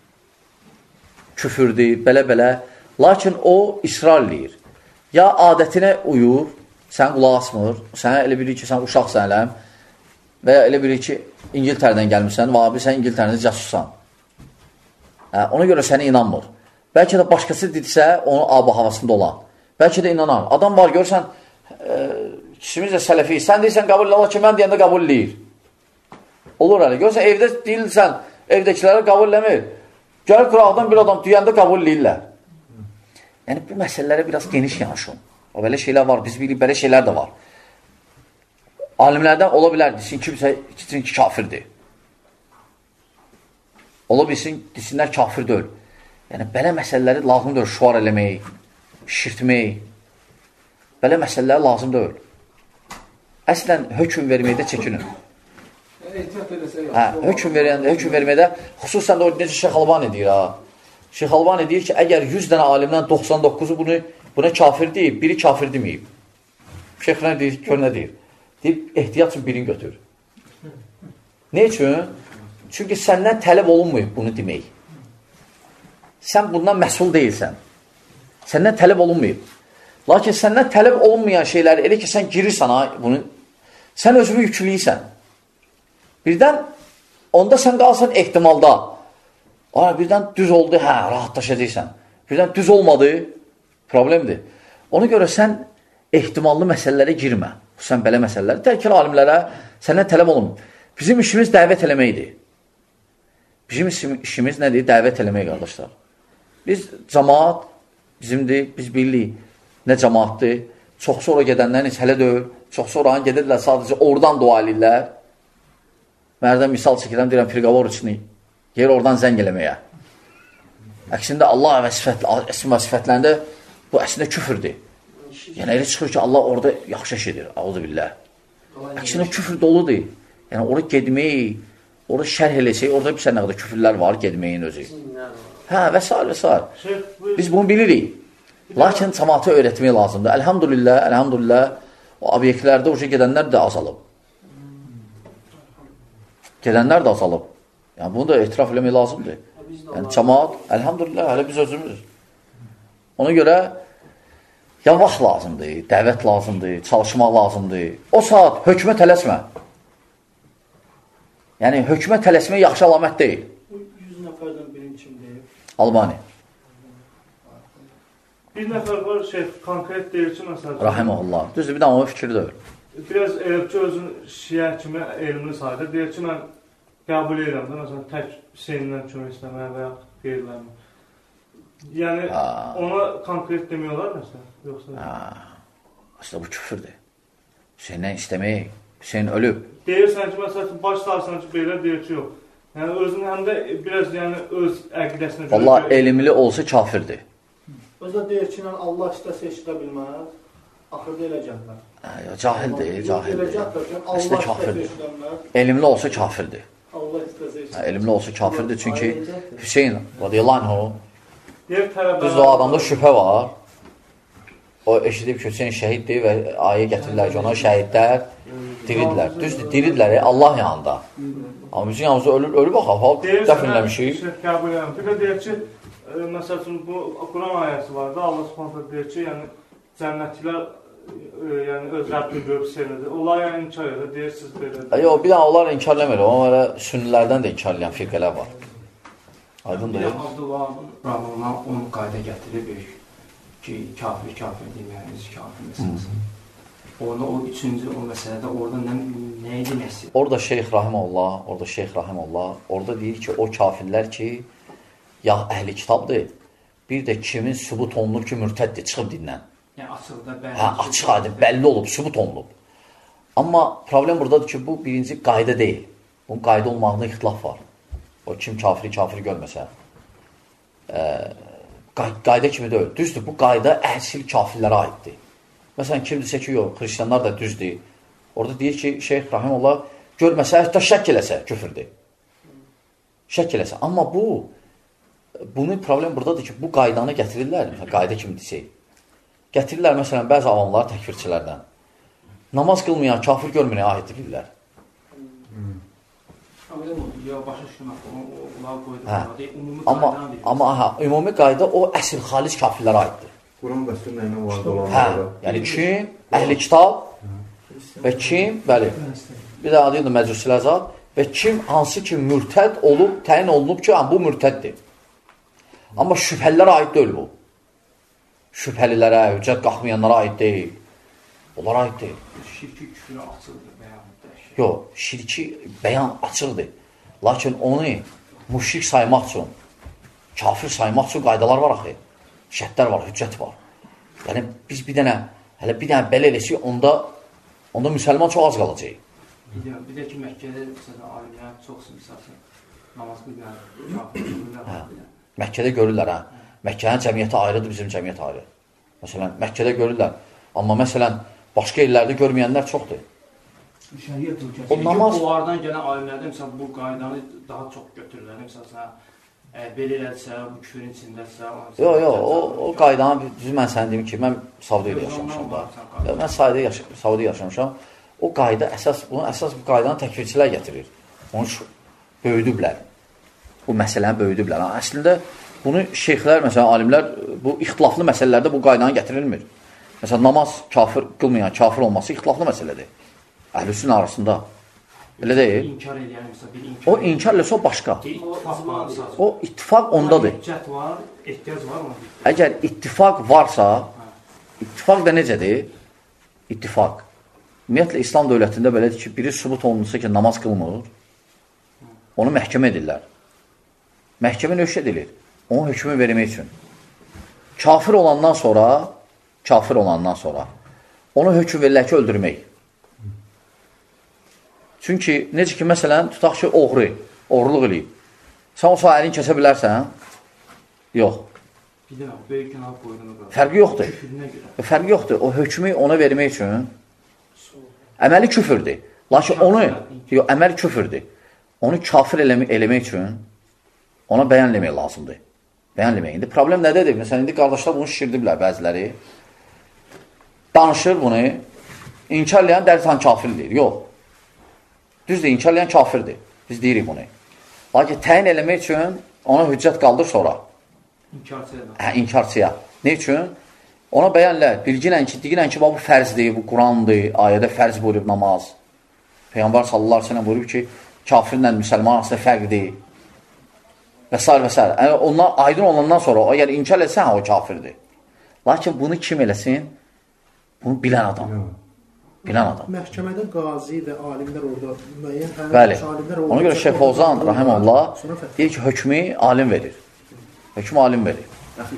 küfürdür, belə-belə. Lakin o israr eləyir. Ya adətinə uyur, sən qulaq asmır, sənə elə bilir ki, sən uşaqsan ələm və ya elə bilir ki, İngiltərdən gəlmirsən, vabi sən İngiltərdə cəsussan. Ona görə sənə inanmır. Bəlkə də başqası dedirsə, onun ab-ı havasında olan. Bəlkə də inanar. Adam var, görürsən, kişimiz də sələfi, sən deyirsən, qəbul elə, ki, mən deyəndə qəbul eləyir. Olur əli. Görürsən, evdə deyilsən, evdəkilərə qəbul eləmir. Gəlir qıraqdan bir adam deyəndə qəbul eləyirlər. Yəni, bu məsələlərə biraz geniş yanaşın. O, belə şeylər var, biz bilirik, belə şeylər də var. Alimlərdən ola bilər, desin ki, kafirdir. Ola bilsin, desinlər, kafir deyil. Yəni, belə məsələləri lazımdır şuar eləmək, şirtmək. Belə məsələləri lazım deyil. Əslən, hökm verməkdə çəkinin. Hökm verməkdə, xüsusən də o necə Şeyx Albani deyir, Şeyx Albani deyir ki, əgər 100 dənə alimdən 99'u buna kafir deyib, biri kafir deməyib. Şeyxlər deyir, gör nə deyir? Deyir, ehtiyat üçün birini götür. Ne üçün? Çünki səndən tələb olunmayıb bunu demək. Sən bundan məsul deyilsən. Səndən tələb olunmayıb. Lakin səndən tələb olunmayan şeyləri, elə ki, sən girirsən, sən özünü yükləyirsən. Birdən, onda sən qalsan ehtimalda. Birdən düz oldu, rahatlaşacaqsən. Birdən düz olmadı, problemdir. Ona görə sən ehtimallı məsələlərə girmə. Sən belə məsələləri, təkil alimlərə səndən tələb olunmur. Bizim işimiz dəvət eləməkdir. Bizim işimiz nədir? Dəvət eləmək, qardaşlar. Biz cəmaat bizimdir, biz bilirik nə cəmaatdır. Çox sonra gedənlərin heç hələ deyil. Çox sonra gedirlər, sadəcə oradan dua edirlər. Mərdən misal çəkirəm, deyirəm, Firqavor üçün yer oradan zəng eləməyə. Əksində Allah və sifətlərində bu əslində küfürdür. Yəni, elə çıxır ki, Allah orada yaxşı eşidir, ağzı billah. Əksində küfür doludur. Yəni, orada gedmək, orada şərh eləsək, orada bir sənə qədər küfürlər var, gedməyin özü. Hə, və s. Biz bunu bilirik. Lakin cəmaata öyrətmək lazımdır. Əlhamdülillah, o obyektlərdə uca gedənlər də azalıb. Gedənlər də azalıb. Yəni, bunu da etiraf eləmək lazımdır. Yəni, cəmaat, əlhamdülillah, hələ biz özümüz. Ona görə, ya vaxt lazımdır, dəvət lazımdır, çalışmaq lazımdır. O saat hökmə tələsmə. Yəni, hökmə tələsmək yaxşı əlamət deyil. 100 nəfərdən birin kimdir? Albani. Bir nəfər var, konkret deyir ki, məsələn... Rahiməhullah. Düzdür, bir də onun fikri deyil. Biraz elbçi özün şiə kimi elmini saydır. Deyir ki, mən qəbul edirəm də, məsələn, tək Hüseynindən kömək istəməyə və ya qeyrilərini. Yəni, ona konkret demiyorlar məsələn, yoxsa? Aslında bu küfürdür. Hüseynindən istəmək, Hüseyin ölüb. Deyirsən ki, məsələn, baş sarsan ki, belə deyir ki, yox. Yəni, özün həm də biraz, yəni, öz əqidəsinə görə... Vallahi, elmli olsa kafirdir. Özdə deyir ki, Allah istəsə eşidə bilməz, axırda elə gəlmər. Cahildir. Əslində kafirdir. Elmli olsa kafirdir. Elmli olsa kafirdir, çünki Hüseyin, radiyallahu anh, düzdür, o adamda şübhə var. O eşidib ki, Hüseyin şəhiddir və ayə gətirirlər ki, ona şəhidlər diridilər. Düzdür, diridilər Allah yanında. Amma bizim yanımızda ölüb axı, dəfinləmişik. Bir də deyir ki, məsəl üçün, bu Quran ayəsi var da, Allah subhanətlə deyir ki, yəni, cənnətlər öz Rəbbini görüb sevinir. Onlar yəni inkar edir, deyirsiniz belə. Yox, bir dənə onlar inkar eləmir, ona sünnilərdən də inkar eləyən firqələr var. Aydındır. Abdullahın Rahmanına onu qayda gətirib ki, kafir deməyiniz, kafir məsələsi. Orada o üçüncü o məsələdə orada nə idi nəsil? Orada Şeyx Rahimullah, orada deyir ki, o kafirlər ki, ya əhli kitabdır, bir də kimin sübut olunub ki, mürtəddir, çıxıb dindən. Yəni, açıqda bəlli. Hə, açıq adı, bəlli olub, sübut olunub. Amma problem buradadır ki, bu birinci qayda deyil. Bunun qayda olmağında ixtilaf var. O kim kafiri görməsə. Qayda kimi deyil. Düzdür, bu qayda əhsil kafirlərə aiddir. Məsələn, kim desə ki, yox, xristianlar da düzdür. Orada deyir ki, Şeyx Rahimullah görməsə, hətta şək eləsə, küfürdür. Şək eləsə. Amma bunun problem buradadır ki, bu qaydanı gətirirlər, məsələn, qayda kimi desək. Gətirirlər, məsələn, bəzi avamları təkfirçilərdən. Namaz qılmayan, kafir görməyən ayət edirlər. Amma ümumi qayda o əsl xalis kafirlərə aiddir. Quran və sünnə ilə vardı olanlara. Yəni kim? Əhli kitab və kim? Bəli. Bir də adı məcusilər zat və kim hansı ki mürtəd olub, təyin olunub ki, bu mürtəddir. Amma şübhəlilərə aid deyil bu. Şübhəlilərə, hüccət qalxmayanlara aid deyil. Onlara aid deyil. Şirki küfrü açıqdır, bəyandır. Yox, şirki bəyan açıqdır. Lakin onu müşrik saymaq üçün, kafir saymaq üçün qaydalar var axı. Şərtlər var, hüccət var. Yəni, biz bir dənə belə eləsək, onda müsəlman çox az qalacaq. Bir də ki, Məkkədə alimlər çox misafir namaz qılır. Məkkədə görürlər, hə. Məkkənin cəmiyyəti ayrıdır, bizim cəmiyyət ayrı. Məsələn, Məkkədə görürlər. Amma məsələn, başqa yerlərdə görməyənlər çoxdur. O namaz... Onlardan gələn alimlərdə, məsələn, bu qaydanı daha çox götürürlər. Məsələn, belə elədirsə, bu küfürün içindədirsə... Yox, o qaydanı, mən sənə deyim ki, mən Saudiyyə yaşamışam da. Mən Saudiyyə yaşamışam. O qayda, əsas bu qaydanı təkfirçilər gətirir. Onu böyüdüblər. Bu məsələni böyüdüblər. Əslində, bunu şeyxlər, məsələn, alimlər, bu ixtilaflı məsələlərdə bu qaydanı gətirilmir. Məsələn, namaz qılmayan, kafir olması ixtilaflı məsələdir. Əhlüsün arasında. Elə deyil. İnkar edən, məsələn, bir inkar. O inkar eləsə o başqa. O ittifaq ondadır. Hüccət var, ehtiyac var mı? Əgər ittifaq varsa, ittifaq da necədir? İttifaq. Ümumiyyətlə, İslam dövlətində belədir ki, biri sübut olunursa ki, namaz qılmır, onu məhkəmə edirlər. Məhkəmə növş edilir. Onun hökmü vermək üçün. kafir olandan sonra onu hökm verirlər ki, öldürmək. Çünki, necə ki, məsələn, tutaq ki, oğurluq eləyib. Sən o saat əlini kəsə bilərsən? Yox. Fərqi yoxdur. O hökmü ona vermək üçün əməli küfürdür. Lakin əməli küfürdür. Onu kafir eləmək üçün ona bəyan eləmək lazımdır. Bəyan eləmək. İndi problem nədədir? Məsələn, indi qardaşlar bunu şişirdiblər bəziləri. Danışır bunu, inkar eləyən dərsən kafirdir. Yox. Düzdür, inkar eləyən kafirdir. Biz deyirik bunu. Lakin təyin eləmək üçün ona hüccət qaldır sonra. İnkarçıya. Ne üçün? Ona bəyanlə, bilginən ki, bu fərzdir, bu Qurandır, ayədə fərz buyurub namaz. Peyğəmbər sallallahu aleyhi ve sellem buyurub ki, kafirlə müsəlman arasında fərqdir. Və s. və s. Onlar aydın olandan sonra, əgər inkar etsən, o kafirdir. Lakin bunu kim eləsin? Bunu bilən adam. Məhkəmədə qazi və alimlər orada müəyyən bəli. Ona görə Şeyx Fozan, rahiməllah, deyir ki, hökmü alim verir. Hökmü alim verir.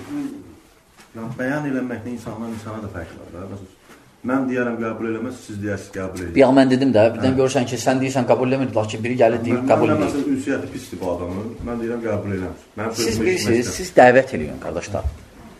Bəyan eləməklə insandan insana da fərq var. Mən deyərəm qəbul eləməz, siz deyərsiniz qəbul edin. Yax, mən dedim də, birdən görürsən ki, sən deyirsən qəbul eləmir, lakin biri gəlir deyir, qəbul edir. Məsələn, ünsiyyəti pisdir bu adamın, mən deyirəm qəbul eləmir. Siz bilirsiniz, siz dəvət eləyin, qardaşlar.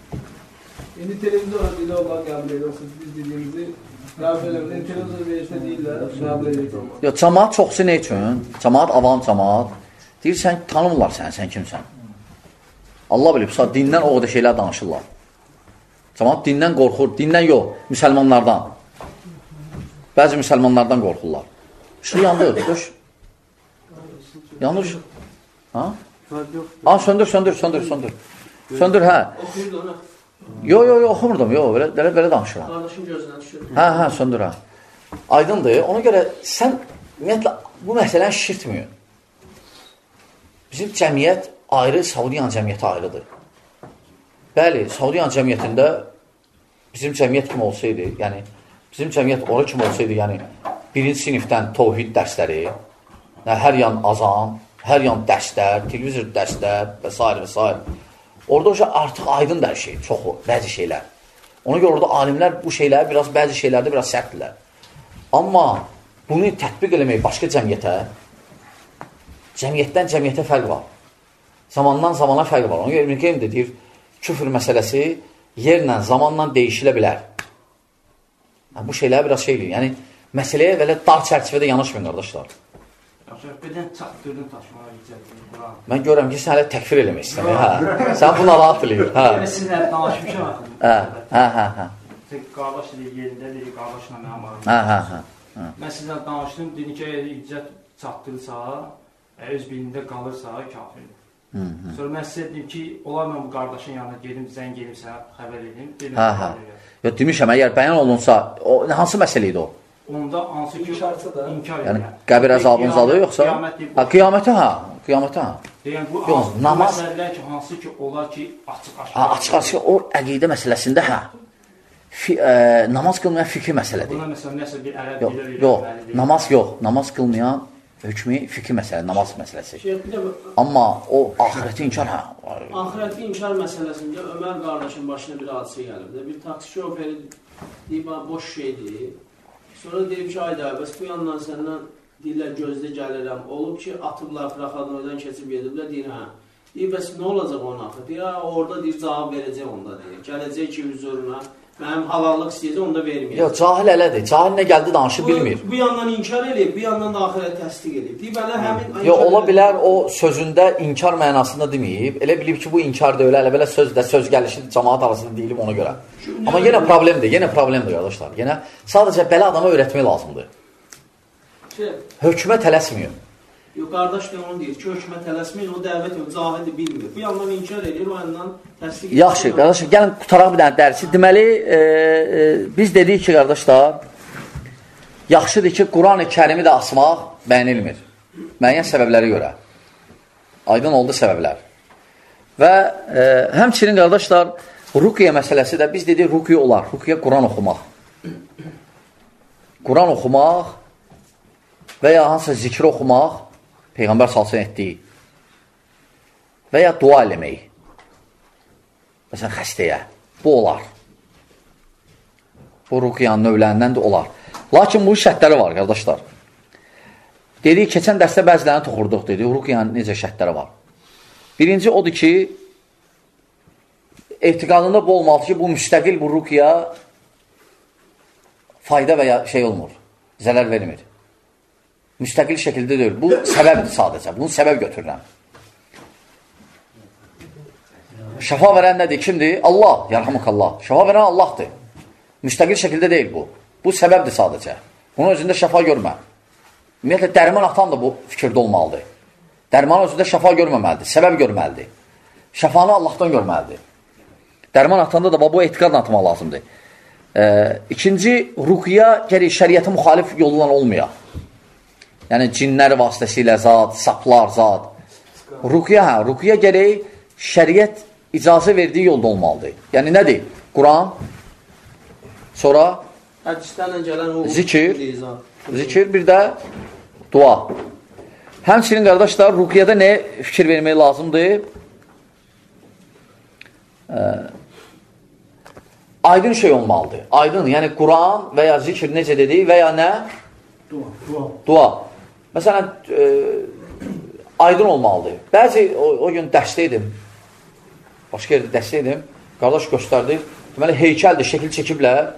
İndi televizor dili olaraq qəbul edirsiniz, biz dediyimizi qəbul eləmir. Televizor verişdə deyirlər, qəbul edirsən. Yox, cəmaat çoxsu nə üçün? Cəmaat, avam cəmaat. Deyirsən, tanımırlar sən kimsən. Allah bilib, dindən o qədər şeylər danışırlar. Cəmaat dindən qorxur, dindən yox, müsəlmanlardan. Bəzi müsəlmanlardan qorxurlar. İşte yandı, düş. Yanır. Ha? Söndür. Söndür, hə. Yox, oxumurdum, belə danışıram. Qardaşım gözünə düşür. Hə, söndür, hə. Aydındır, ona görə sən, ümumiyyətlə, bu məsələni şişirtmiyor. Bizim cəmiyyət ayrı, Saudiyan cəmiyyəti ayrıdır. Bəli, Saudiyan cəmiyyətində bizim cəmiyyət kimi olsaydı, yəni bizim cəmiyyət ora kimi olsaydı, yəni birinci sinifdən təvhid dərsləri, hər yan azan, hər yan dərslər, televizor dərslər və s. Orada artıq aydın hər şey, çoxu, bəzi şeylər. Ona görə orada alimlər bu şeylər bəzi şeylərdə biraz sərtdirlər. Amma bunu tətbiq eləmək başqa cəmiyyətdən cəmiyyətə fərq var. Zamandan zamana fərq var. Ona görə İbn Qeym də deyir, küfür məsələsi yerlə, zamanla dəyişilə bilər. Bu şeylər biraz şeydir. Yəni, məsələyə belə dar çərçivədə yanaşmayın, qardaşlar. Birdən çatdırdın taşmağa gidəcəkdir. Mən görürəm ki, sən hələ təkfir eləmək istəmək. Sən bunu rahat eləyir. Siz hələ danışmışam. Hə. Qardaş deyir, yerində deyir, qardaşla mənim aramda. Mən sizlə danışdım, deyir ki, iccət çatdırırsa, öz birində qalırsa, kafirdir. Sonra mən sizə dedim ki, olar mən bu qardaşın yanına gedim, zəng gedim sənə xəbər edim. Yox, demişəm, əgər bəyan olunsa, hansı məsələ idi o? Onda hansı ki, inkar edir. Yəni, qəbir əzabınızadır yoxsa? Qiyamətə, hə. Deyən, bu məsələlər ki, hansı ki, olar ki, açıq-açıq, o əqidə məsələsində, hə. Namaz qılmayan fikir məsələdir. Buna məsələn, nəsə bir ərəb bilir. Yox, namaz qılmayan hökmü fikir məsələ, namaz məsələsi. Amma o ahirəti inkar, hə. Ahirəti inkar məsələsində Ömər qardaşın başına bir hadisə gəlib. Bir taksi şoförü deyib, boş şeydir. Sonra deyib ki, ayda, bəs bu yandan səndən deyirlər, gözdə gəlirəm. Olub ki, atıblar, fıraxadlardan keçib gediblər, deyir, hə. Deyir, bəs nə olacaq onun axı? Deyir, orada deyir, cavab verəcək onda, deyir. Gələcək ki, hüzuruna. Mənim halallıq istəyəcək, onda verməyəcək. Yox, cahil elədir. Cahil nə gəldi danışıb bilmir. Bu yandan inkar eləyib, bu yandan da ahirət təsdiq eləyib. Deyib, elə həmin... Yox, ola bilər o sözündə inkar mənasında deməyib. Elə bilib ki, bu inkar da elə belə söz gəlişi cəmaat arasında deyilib ona görə. Amma yenə problemdir, qardaşlar. Yenə sadəcə belə adama öyrətmək lazımdır. Hökmə tələsmiyor. Yox, qardaş da onu deyir ki, hökmə tələsməyin, o dəvət yox, cahildir, bilmir. Bu yandan inkar edir, o yandan təsdiq edir. Yaxşı, qardaşlar, gəlin qutaraq bir dənə dərsi. Deməli, biz dedik ki, qardaşlar, yaxşıdır ki, Quran-ı Kərimi də asmaq bəyənilmir. Müəyyən səbəblərə görə. Aydın oldu səbəblər. Və həmçinin, qardaşlar, ruqya məsələsi də, biz dedik, ruqya olar. Ruqya Quran oxumaq. Quran oxumaq və ya hansısa zikri oxumaq, Peyğəmbər salsın etdiyi və ya dua eləmək. Məsələn, xəstəyə. Bu olar. Bu ruqiyanın növlərindən də olar. Lakin bu şərtləri var, qardaşlar. Dedik, keçən dərsdə bəzilərini toxurduq, dedik, ruqiyanın necə şərtləri var. Birinci odur ki, etiqadında bu olmalıdır ki, bu müstəqil bu ruqiya fayda və ya şey olmur, zərər vermir. Müstəqil şəkildə deyil. Bu səbəbdir sadəcə. Bunu səbəb götürürəm. Şəfa verən nədir? Kimdir? Allah. Yarhamukallah. Şəfa verən Allahdır. Müstəqil şəkildə deyil bu. Bu səbəbdir sadəcə. Bunun özündə şəfa görmə. Ümumiyyətlə, dərman atan da bu fikirdə olmalıdır. Dərmanın özündə şəfa görməməlidir. Səbəb görməlidir. Şəfanı Allahdan görməlidir. Dərman atanda da bu etiqadla atmaq lazımdır. İkinci, ruqiya gərək şəriyyətə müxalif yoldan olmaya. Yəni, cinlər vasitəsilə zat, saplar zat. Ruqiya gərək şəriyyət icazə verdiyi yolda olmalıdır. Yəni, nədir? Quran, sonra zikir, bir də dua. Həmçinin, qardaşlar, ruqiyada nə fikir vermək lazımdır? Aydın şey olmalıdır. Aydın, yəni Quran və ya zikir necə dedik və ya nə? Dua. Məsələn, aydın olmalıdır. Bəzi o gün dərsdəydim, başqa yerdə dərsdəydim, qardaş göstərdi, deməli, heykəldir, şəkil çəkiblər,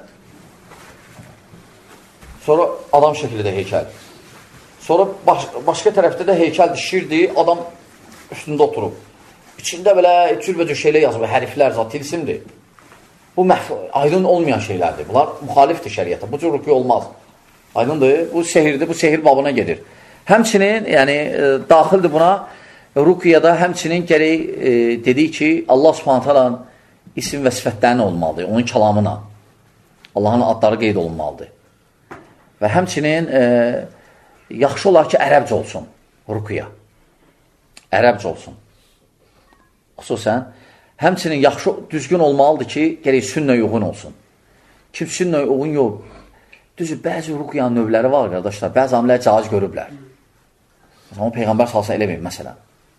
sonra adam şəkili də heykəl. Sonra başqa tərəfdə də heykəl dişirdir, adam üstündə oturub. İçində belə cürbəcür şeylər yazıb, hərflər, tilsimdir. Bu aydın olmayan şeylərdir. Bunlar müxalifdir şəriyyətə. Bu cür rukiyə olmaz. Aydındır. Bu sehirdir. Bu sehir babına gedir. Həmçinin, yəni, daxildir buna, rukiyada həmçinin gərək dedik ki, Allah subhanətələ isim və sifətlərini olmalıdır. Onun kəlamına. Allahın adları qeyd olunmalıdır. Və həmçinin yaxşı olar ki, ərəbcə olsun rukiya. Ərəbcə olsun. Xüsusən, həmçinin yaxşı, düzgün olmalıdır ki, gərək sünnəyə uyğun olsun. Kim sünnəyə uyğun yox. Düzü, bəzi rukiyanın növləri var, qardaşlar. Bəzi amilər caiz görüblər. Onu Peyğəmbər salsa eləməyib, məsələn.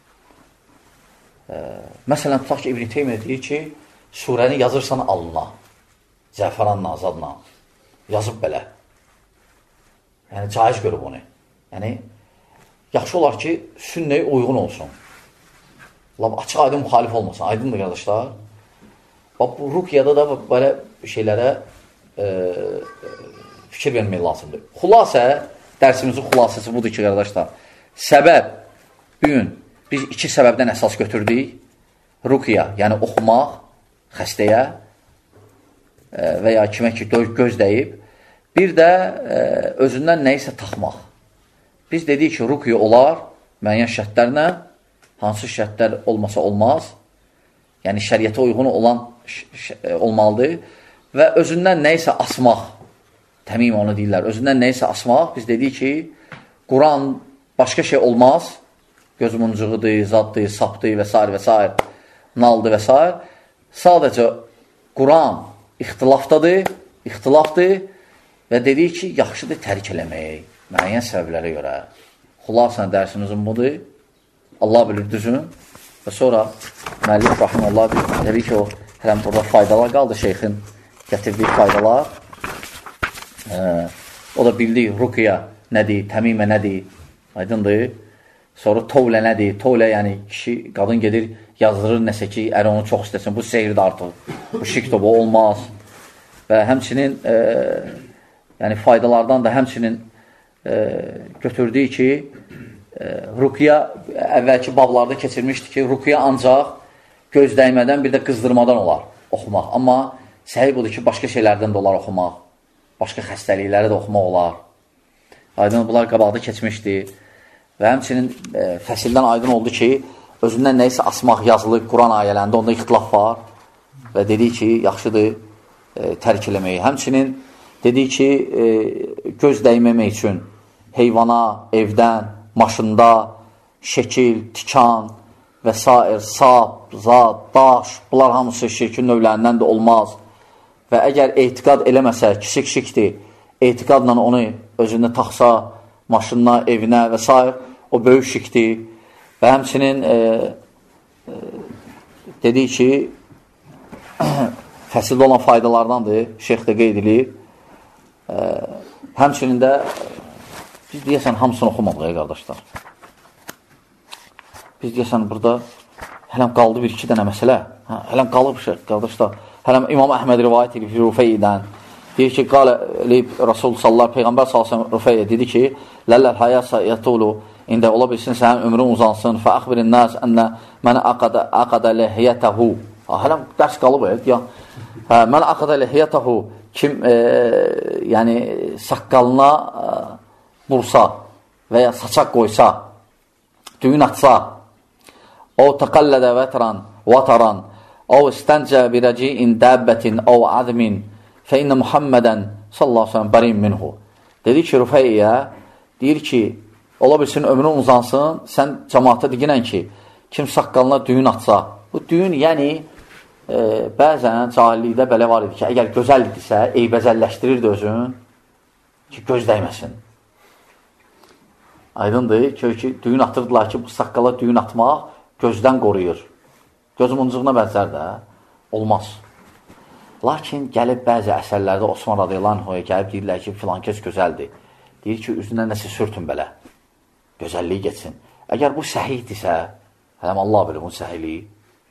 Məsələn, tutaq ki, İbn-i Teymiyyə deyir ki, surəni yazırsan alnına, zəfəranla, azadla. Yazıb belə. Yəni, caiz görüb onu. Yəni, yaxşı olar ki, sünnəyə uyğun olsun. Açıq aydın müxalif olmasın. Aydındır, qardaşlar. Bu rukiyada da belə şeylərə fikir vermək lazımdır. Xülasə, dərsimizin xülasəsi budur ki, qardaşlar, səbəb, bugün biz iki səbəbdən əsas götürdük. Rukiya, yəni oxumaq xəstəyə və ya kimə ki göz dəyib. Bir də özündən nəyisə taxmaq. Biz dedik ki, rukiya olar müəyyən şərtlərlə, hansı şərtlər olmasa olmaz, yəni şəriyyətə uyğun olan olmalıdır və özündən nəyisə asmaq, təmim onu deyirlər, özündən nəyisə asmaq, biz dedik ki, Quran başqa şey olmaz, göz muncuğudur, zaddır, sapdır və s. naldır və s. Sadəcə Quran ixtilafdır və dedik ki, yaxşıdır tərk eləmək, müəyyən səbəblərə görə. Xülasən dərsimizin budur. Allah bilir düzün. Və sonra müəllif rahiməllah dedik ki, o hələm burada faydalar qaldı şeyxin gətirdiyi faydalar. O da bildik rukiya nədir, təmimə nədir, aydındır. Sonra tovlə nədir? Tovlə yəni kişi, qadın gedir, yazdırır nəsə ki, əri onu çox istəsin. Bu sehirdir artıq. Bu şirkdir, bu olmaz. Və həmçinin yəni faydalardan da həmçinin götürdük ki, rukiya əvvəlki bablarda keçirmişdi ki, rukiya ancaq göz dəymədən bir də qızdırmadan olar oxumaq. Amma səhih budur ki, başqa şeylərdən də olar oxumaq. Başqa xəstəlikləri də oxumaq olar. Aydın bunlar qabaqda keçmişdi. Və həmçinin fəsildən aydın oldu ki, özündən nəyisə asmaq yazılıb Quran ayələrində, onda ixtilaf var. Və dedik ki, yaxşıdır tərk eləməyi. Həmçinin dedik ki, göz dəyməmək üçün heyvana, evdən, maşında, şəkil, tikan və s. sap, zat, daş, bunlar hamısı şirkin növlərindən də olmaz. Və əgər etiqad eləməsə, kiçik-kiçikdir, etiqadla onu özünə taxsa, maşınına, evinə və s. o böyük şirkdir. Və həmçinin dedik ki, fəsildə olan faydalardandır. Şeyx də qeyd edir. Həmçinin də biz deyəsən hamısını oxumadık, qardaşlar. Biz deyəsən burada hələm qaldı bir-iki dənə məsələ. Hələm qalıb şey, qardaşlar. Hələm İmam Əhməd rivayət edir Rufeydən. Deyir ki, Rasul sallallahu Peyğəmbər sallallahu Rufeyyə dedi ki, Ləlləl hayasa yətulu, indi ola bilsin sənin ömrün uzansın, fəəxbirin nəs ənə mənə aqada lehiyyətəhu. Hələm dərs qalıb, mənə aqada lehiyyətəhu, kim yəni saqqalına vursa və ya saçaq qoysa, düyün atsa, o təqəllədə vataran, o istəncə birəciin dəbbətin, o admin, fə innə Muhammədən sallallahu aleyhi ve sellem bərin minhu. Dedi ki, Rufeyyə, deyir ki, ola bilsin ömrün uzansın, sən cəmaata deyinən ki, kim saqqalına düyün atsa, bu düyün yəni bəzən cahillikdə belə var idi ki, əgər gözəl idisə, eybəzəlləşdirirdi özün ki, göz dəyməsin. Aydındır ki, düyün atırdılar ki, bu saqqala düyün atmaq gözdən qoruyur. Göz muncuğuna bənzər də, olmaz. Lakin gəlib bəzi əsərlərdə Osman radiyallahu anhuya gəlib deyirlər ki, filan kəs gözəldir. Deyir ki, üzündən nəsə sürtün belə, gözəlliyi geçsin. Əgər bu səhiydirsə, hələm Allah bilir bunun səhiyliyi.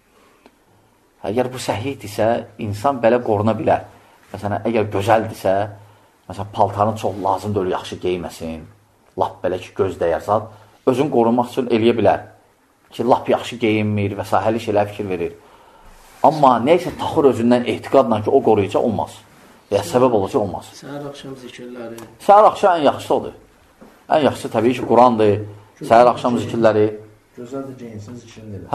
Əgər bu səhiydirsə, insan belə qoruna bilər. Məsələn, əgər gözəldirsə, məsələn, paltarını çox lazımdır, yaxşı geyməsin, lap belə ki, göz dəyər zat, özün qorunmaq üçün eləyə bilər ki, lap yaxşı geyinmir və sahəli şeylər fikir verir. Amma neysə taxır özündən etiqadla ki, o qoruyucu olmaz. Və ya səbəb olacaq olmaz. Səhər axşam zikirləri. Səhər axşam ən yaxşısı odur. Ən yaxşısı təbii ki, Qurandır, səhər axşam zikirləri. Gözəldir, geyinsin, zikrini elə.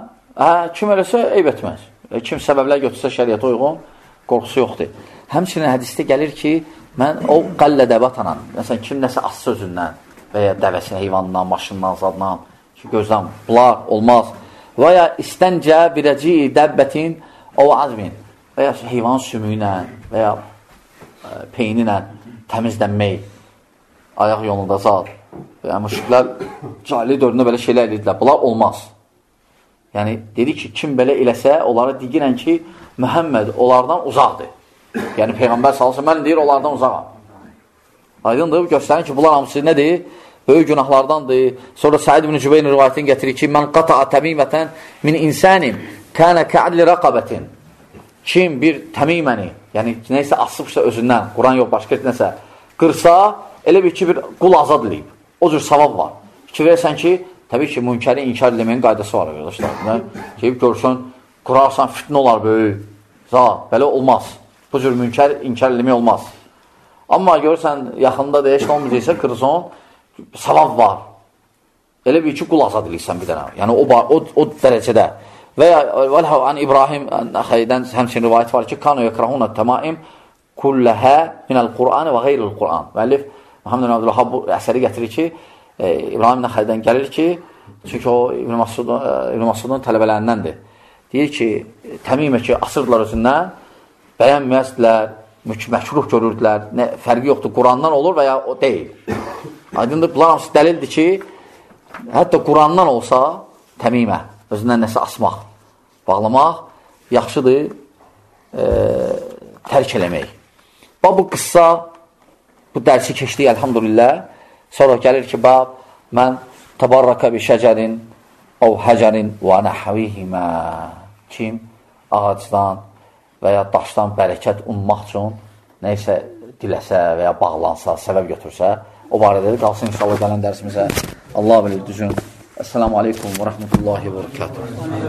Kim eləsə eyb etməz. Kim səbəblər götürsə şəriyyata uyğun, qorxusu yoxdur. Həmçinin hədisdə gəlir ki, mən o qəllədə vatanan, məsələn, kim nəsə as sözündən və ya dəvəsi heyvanından, maşından, zadından ki, gözləm, bunlar olmaz. Və ya istəncə birəci dəbbətin o azmin və ya heyvan sümüyü ilə və ya peyni ilə təmizlənmək, ayaq yolunda zat və ya müşriklər cahili dövründə belə şeylər edirlər. Bunlar olmaz. Yəni, dedi ki, kim belə eləsə, onlara deyirən ki, Məhəmməd onlardan uzaqdır. Yəni, Peyğəmbər sallallahu mən deyir, onlardan uzaqam. Aydındır, göstərin ki, bunlar hamısı nədir? Böyük günahlardandır. Sonra Said ibn Cübeyrin rivayətini getirir ki, mən qata'a təmimətən min insanin kənə kə'adli rəqabətin. Kim bir təmiməni, yəni neysə asıbsa özündən, Quran yox, başqa nəsə, qırsa, elə bir ki, bir qul azad edib. O cür savab var. Ki, versən ki, təbii ki, münkəri inkar eləməyin qaydası var, arkadaşlar. Ki, görsün, qurarsan, fitnə olar böyük. Belə olmaz. Bu cür münkər inkar eləmək olmaz. Amma görürsən, yaxında da heç olmayacaqsa, qırsın, savab var. Elə bir ki, qul azad edirsən bir dənə. Yəni, o dərəcədə. Və ya, an İbrahim Nəxəydən həmçin rivayət var ki, kanu yekrahunə təmaim kulləhə minəl Qur'an və qeyril Qur'an. Müəllif Muhammed Abdülvahab bu əsəri gətirir ki, İbrahim Nəxəydən gəlir ki, çünki o İbn Masudun tələbələrindəndir. Deyir ki, təmimə ki, asırdılar özündən, bəyənməzdilər, məkruh görürdülər, fərqi yoxdur, Qurandan olur və ya o deyil. Aydındır, bunlar hamısı dəlildir ki, hətta Qurandan olsa, təmimə, özündən nəsə asmaq, bağlamaq yaxşıdır, tərk eləmək. Bu qıssa, bu dərsi keçdik, əlhamdülillah. Sonra gəlir ki, mən təbarraka bi şəcərin o həcərin və nəhvihimə. Kim ağacdan və ya daşdan bərəkət ummaq üçün neysə diləsə və ya bağlansa, səbəb götürsə, o barədə qalsın inşallah gələn dərsimizə. Allah bilir düzün. Esselamu aleykum və rəhmətullahi və bərəkatuhu.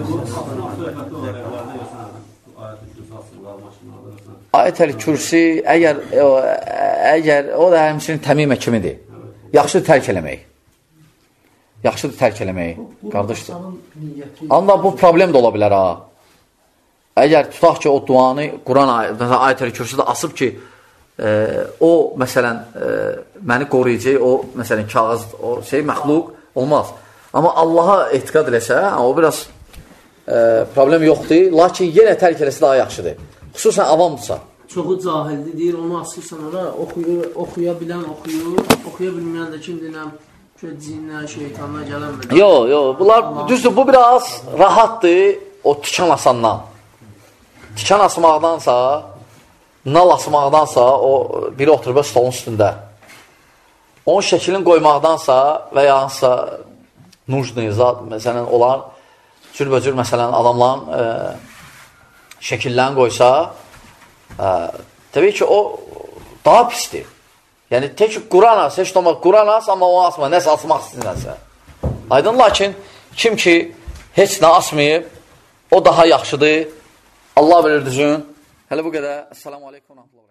Ayət-əl kürsi, əgər o da həmçinin təmimə kimidir. Yaxşıdır tərk eləmək. Yaxşıdır tərk eləmək, qardaşdır. Amma bu problem də ola bilər, ha. Əgər tutaq ki, o duanı, Quran ayət-əl kürsüdə asıb ki, o, məsələn, məni qoruyacaq, o, məsələn, kağız, o şey, məxluq olmaz. Amma Allaha etiqad eləsə, o biraz problem yoxdur, lakin yenə tərk eləsə daha yaxşıdır. Xüsusən avamdırsa. Çoxu cahildir, deyir, onu asırsan ora, oxuya bilən oxuyur, oxuya bilməyən də kim deyiləm, cinlər, şeytanlar gələnmir. Yox, bunlar, düzdür, bu biraz rahatdır o tükan asandan. tikan asmaqdansa, nal asmaqdansa, o biri oturub stolun üstündə. Onun şəklini qoymaqdansa və ya hansısa нужный zat, məsələn, olan cürbəcür, məsələn, adamların şəkillərini qoysa, təbii ki, o daha pisdir. Yəni, tək Quran as, heç olmaq Quran as, amma o asma, nəsə asmaq istəyirsə. Aydın, lakin kim ki, heç nə asmayıb, o daha yaxşıdır. Allah bilir düzün. Hələ bu qədər. Əssalamu aleykum.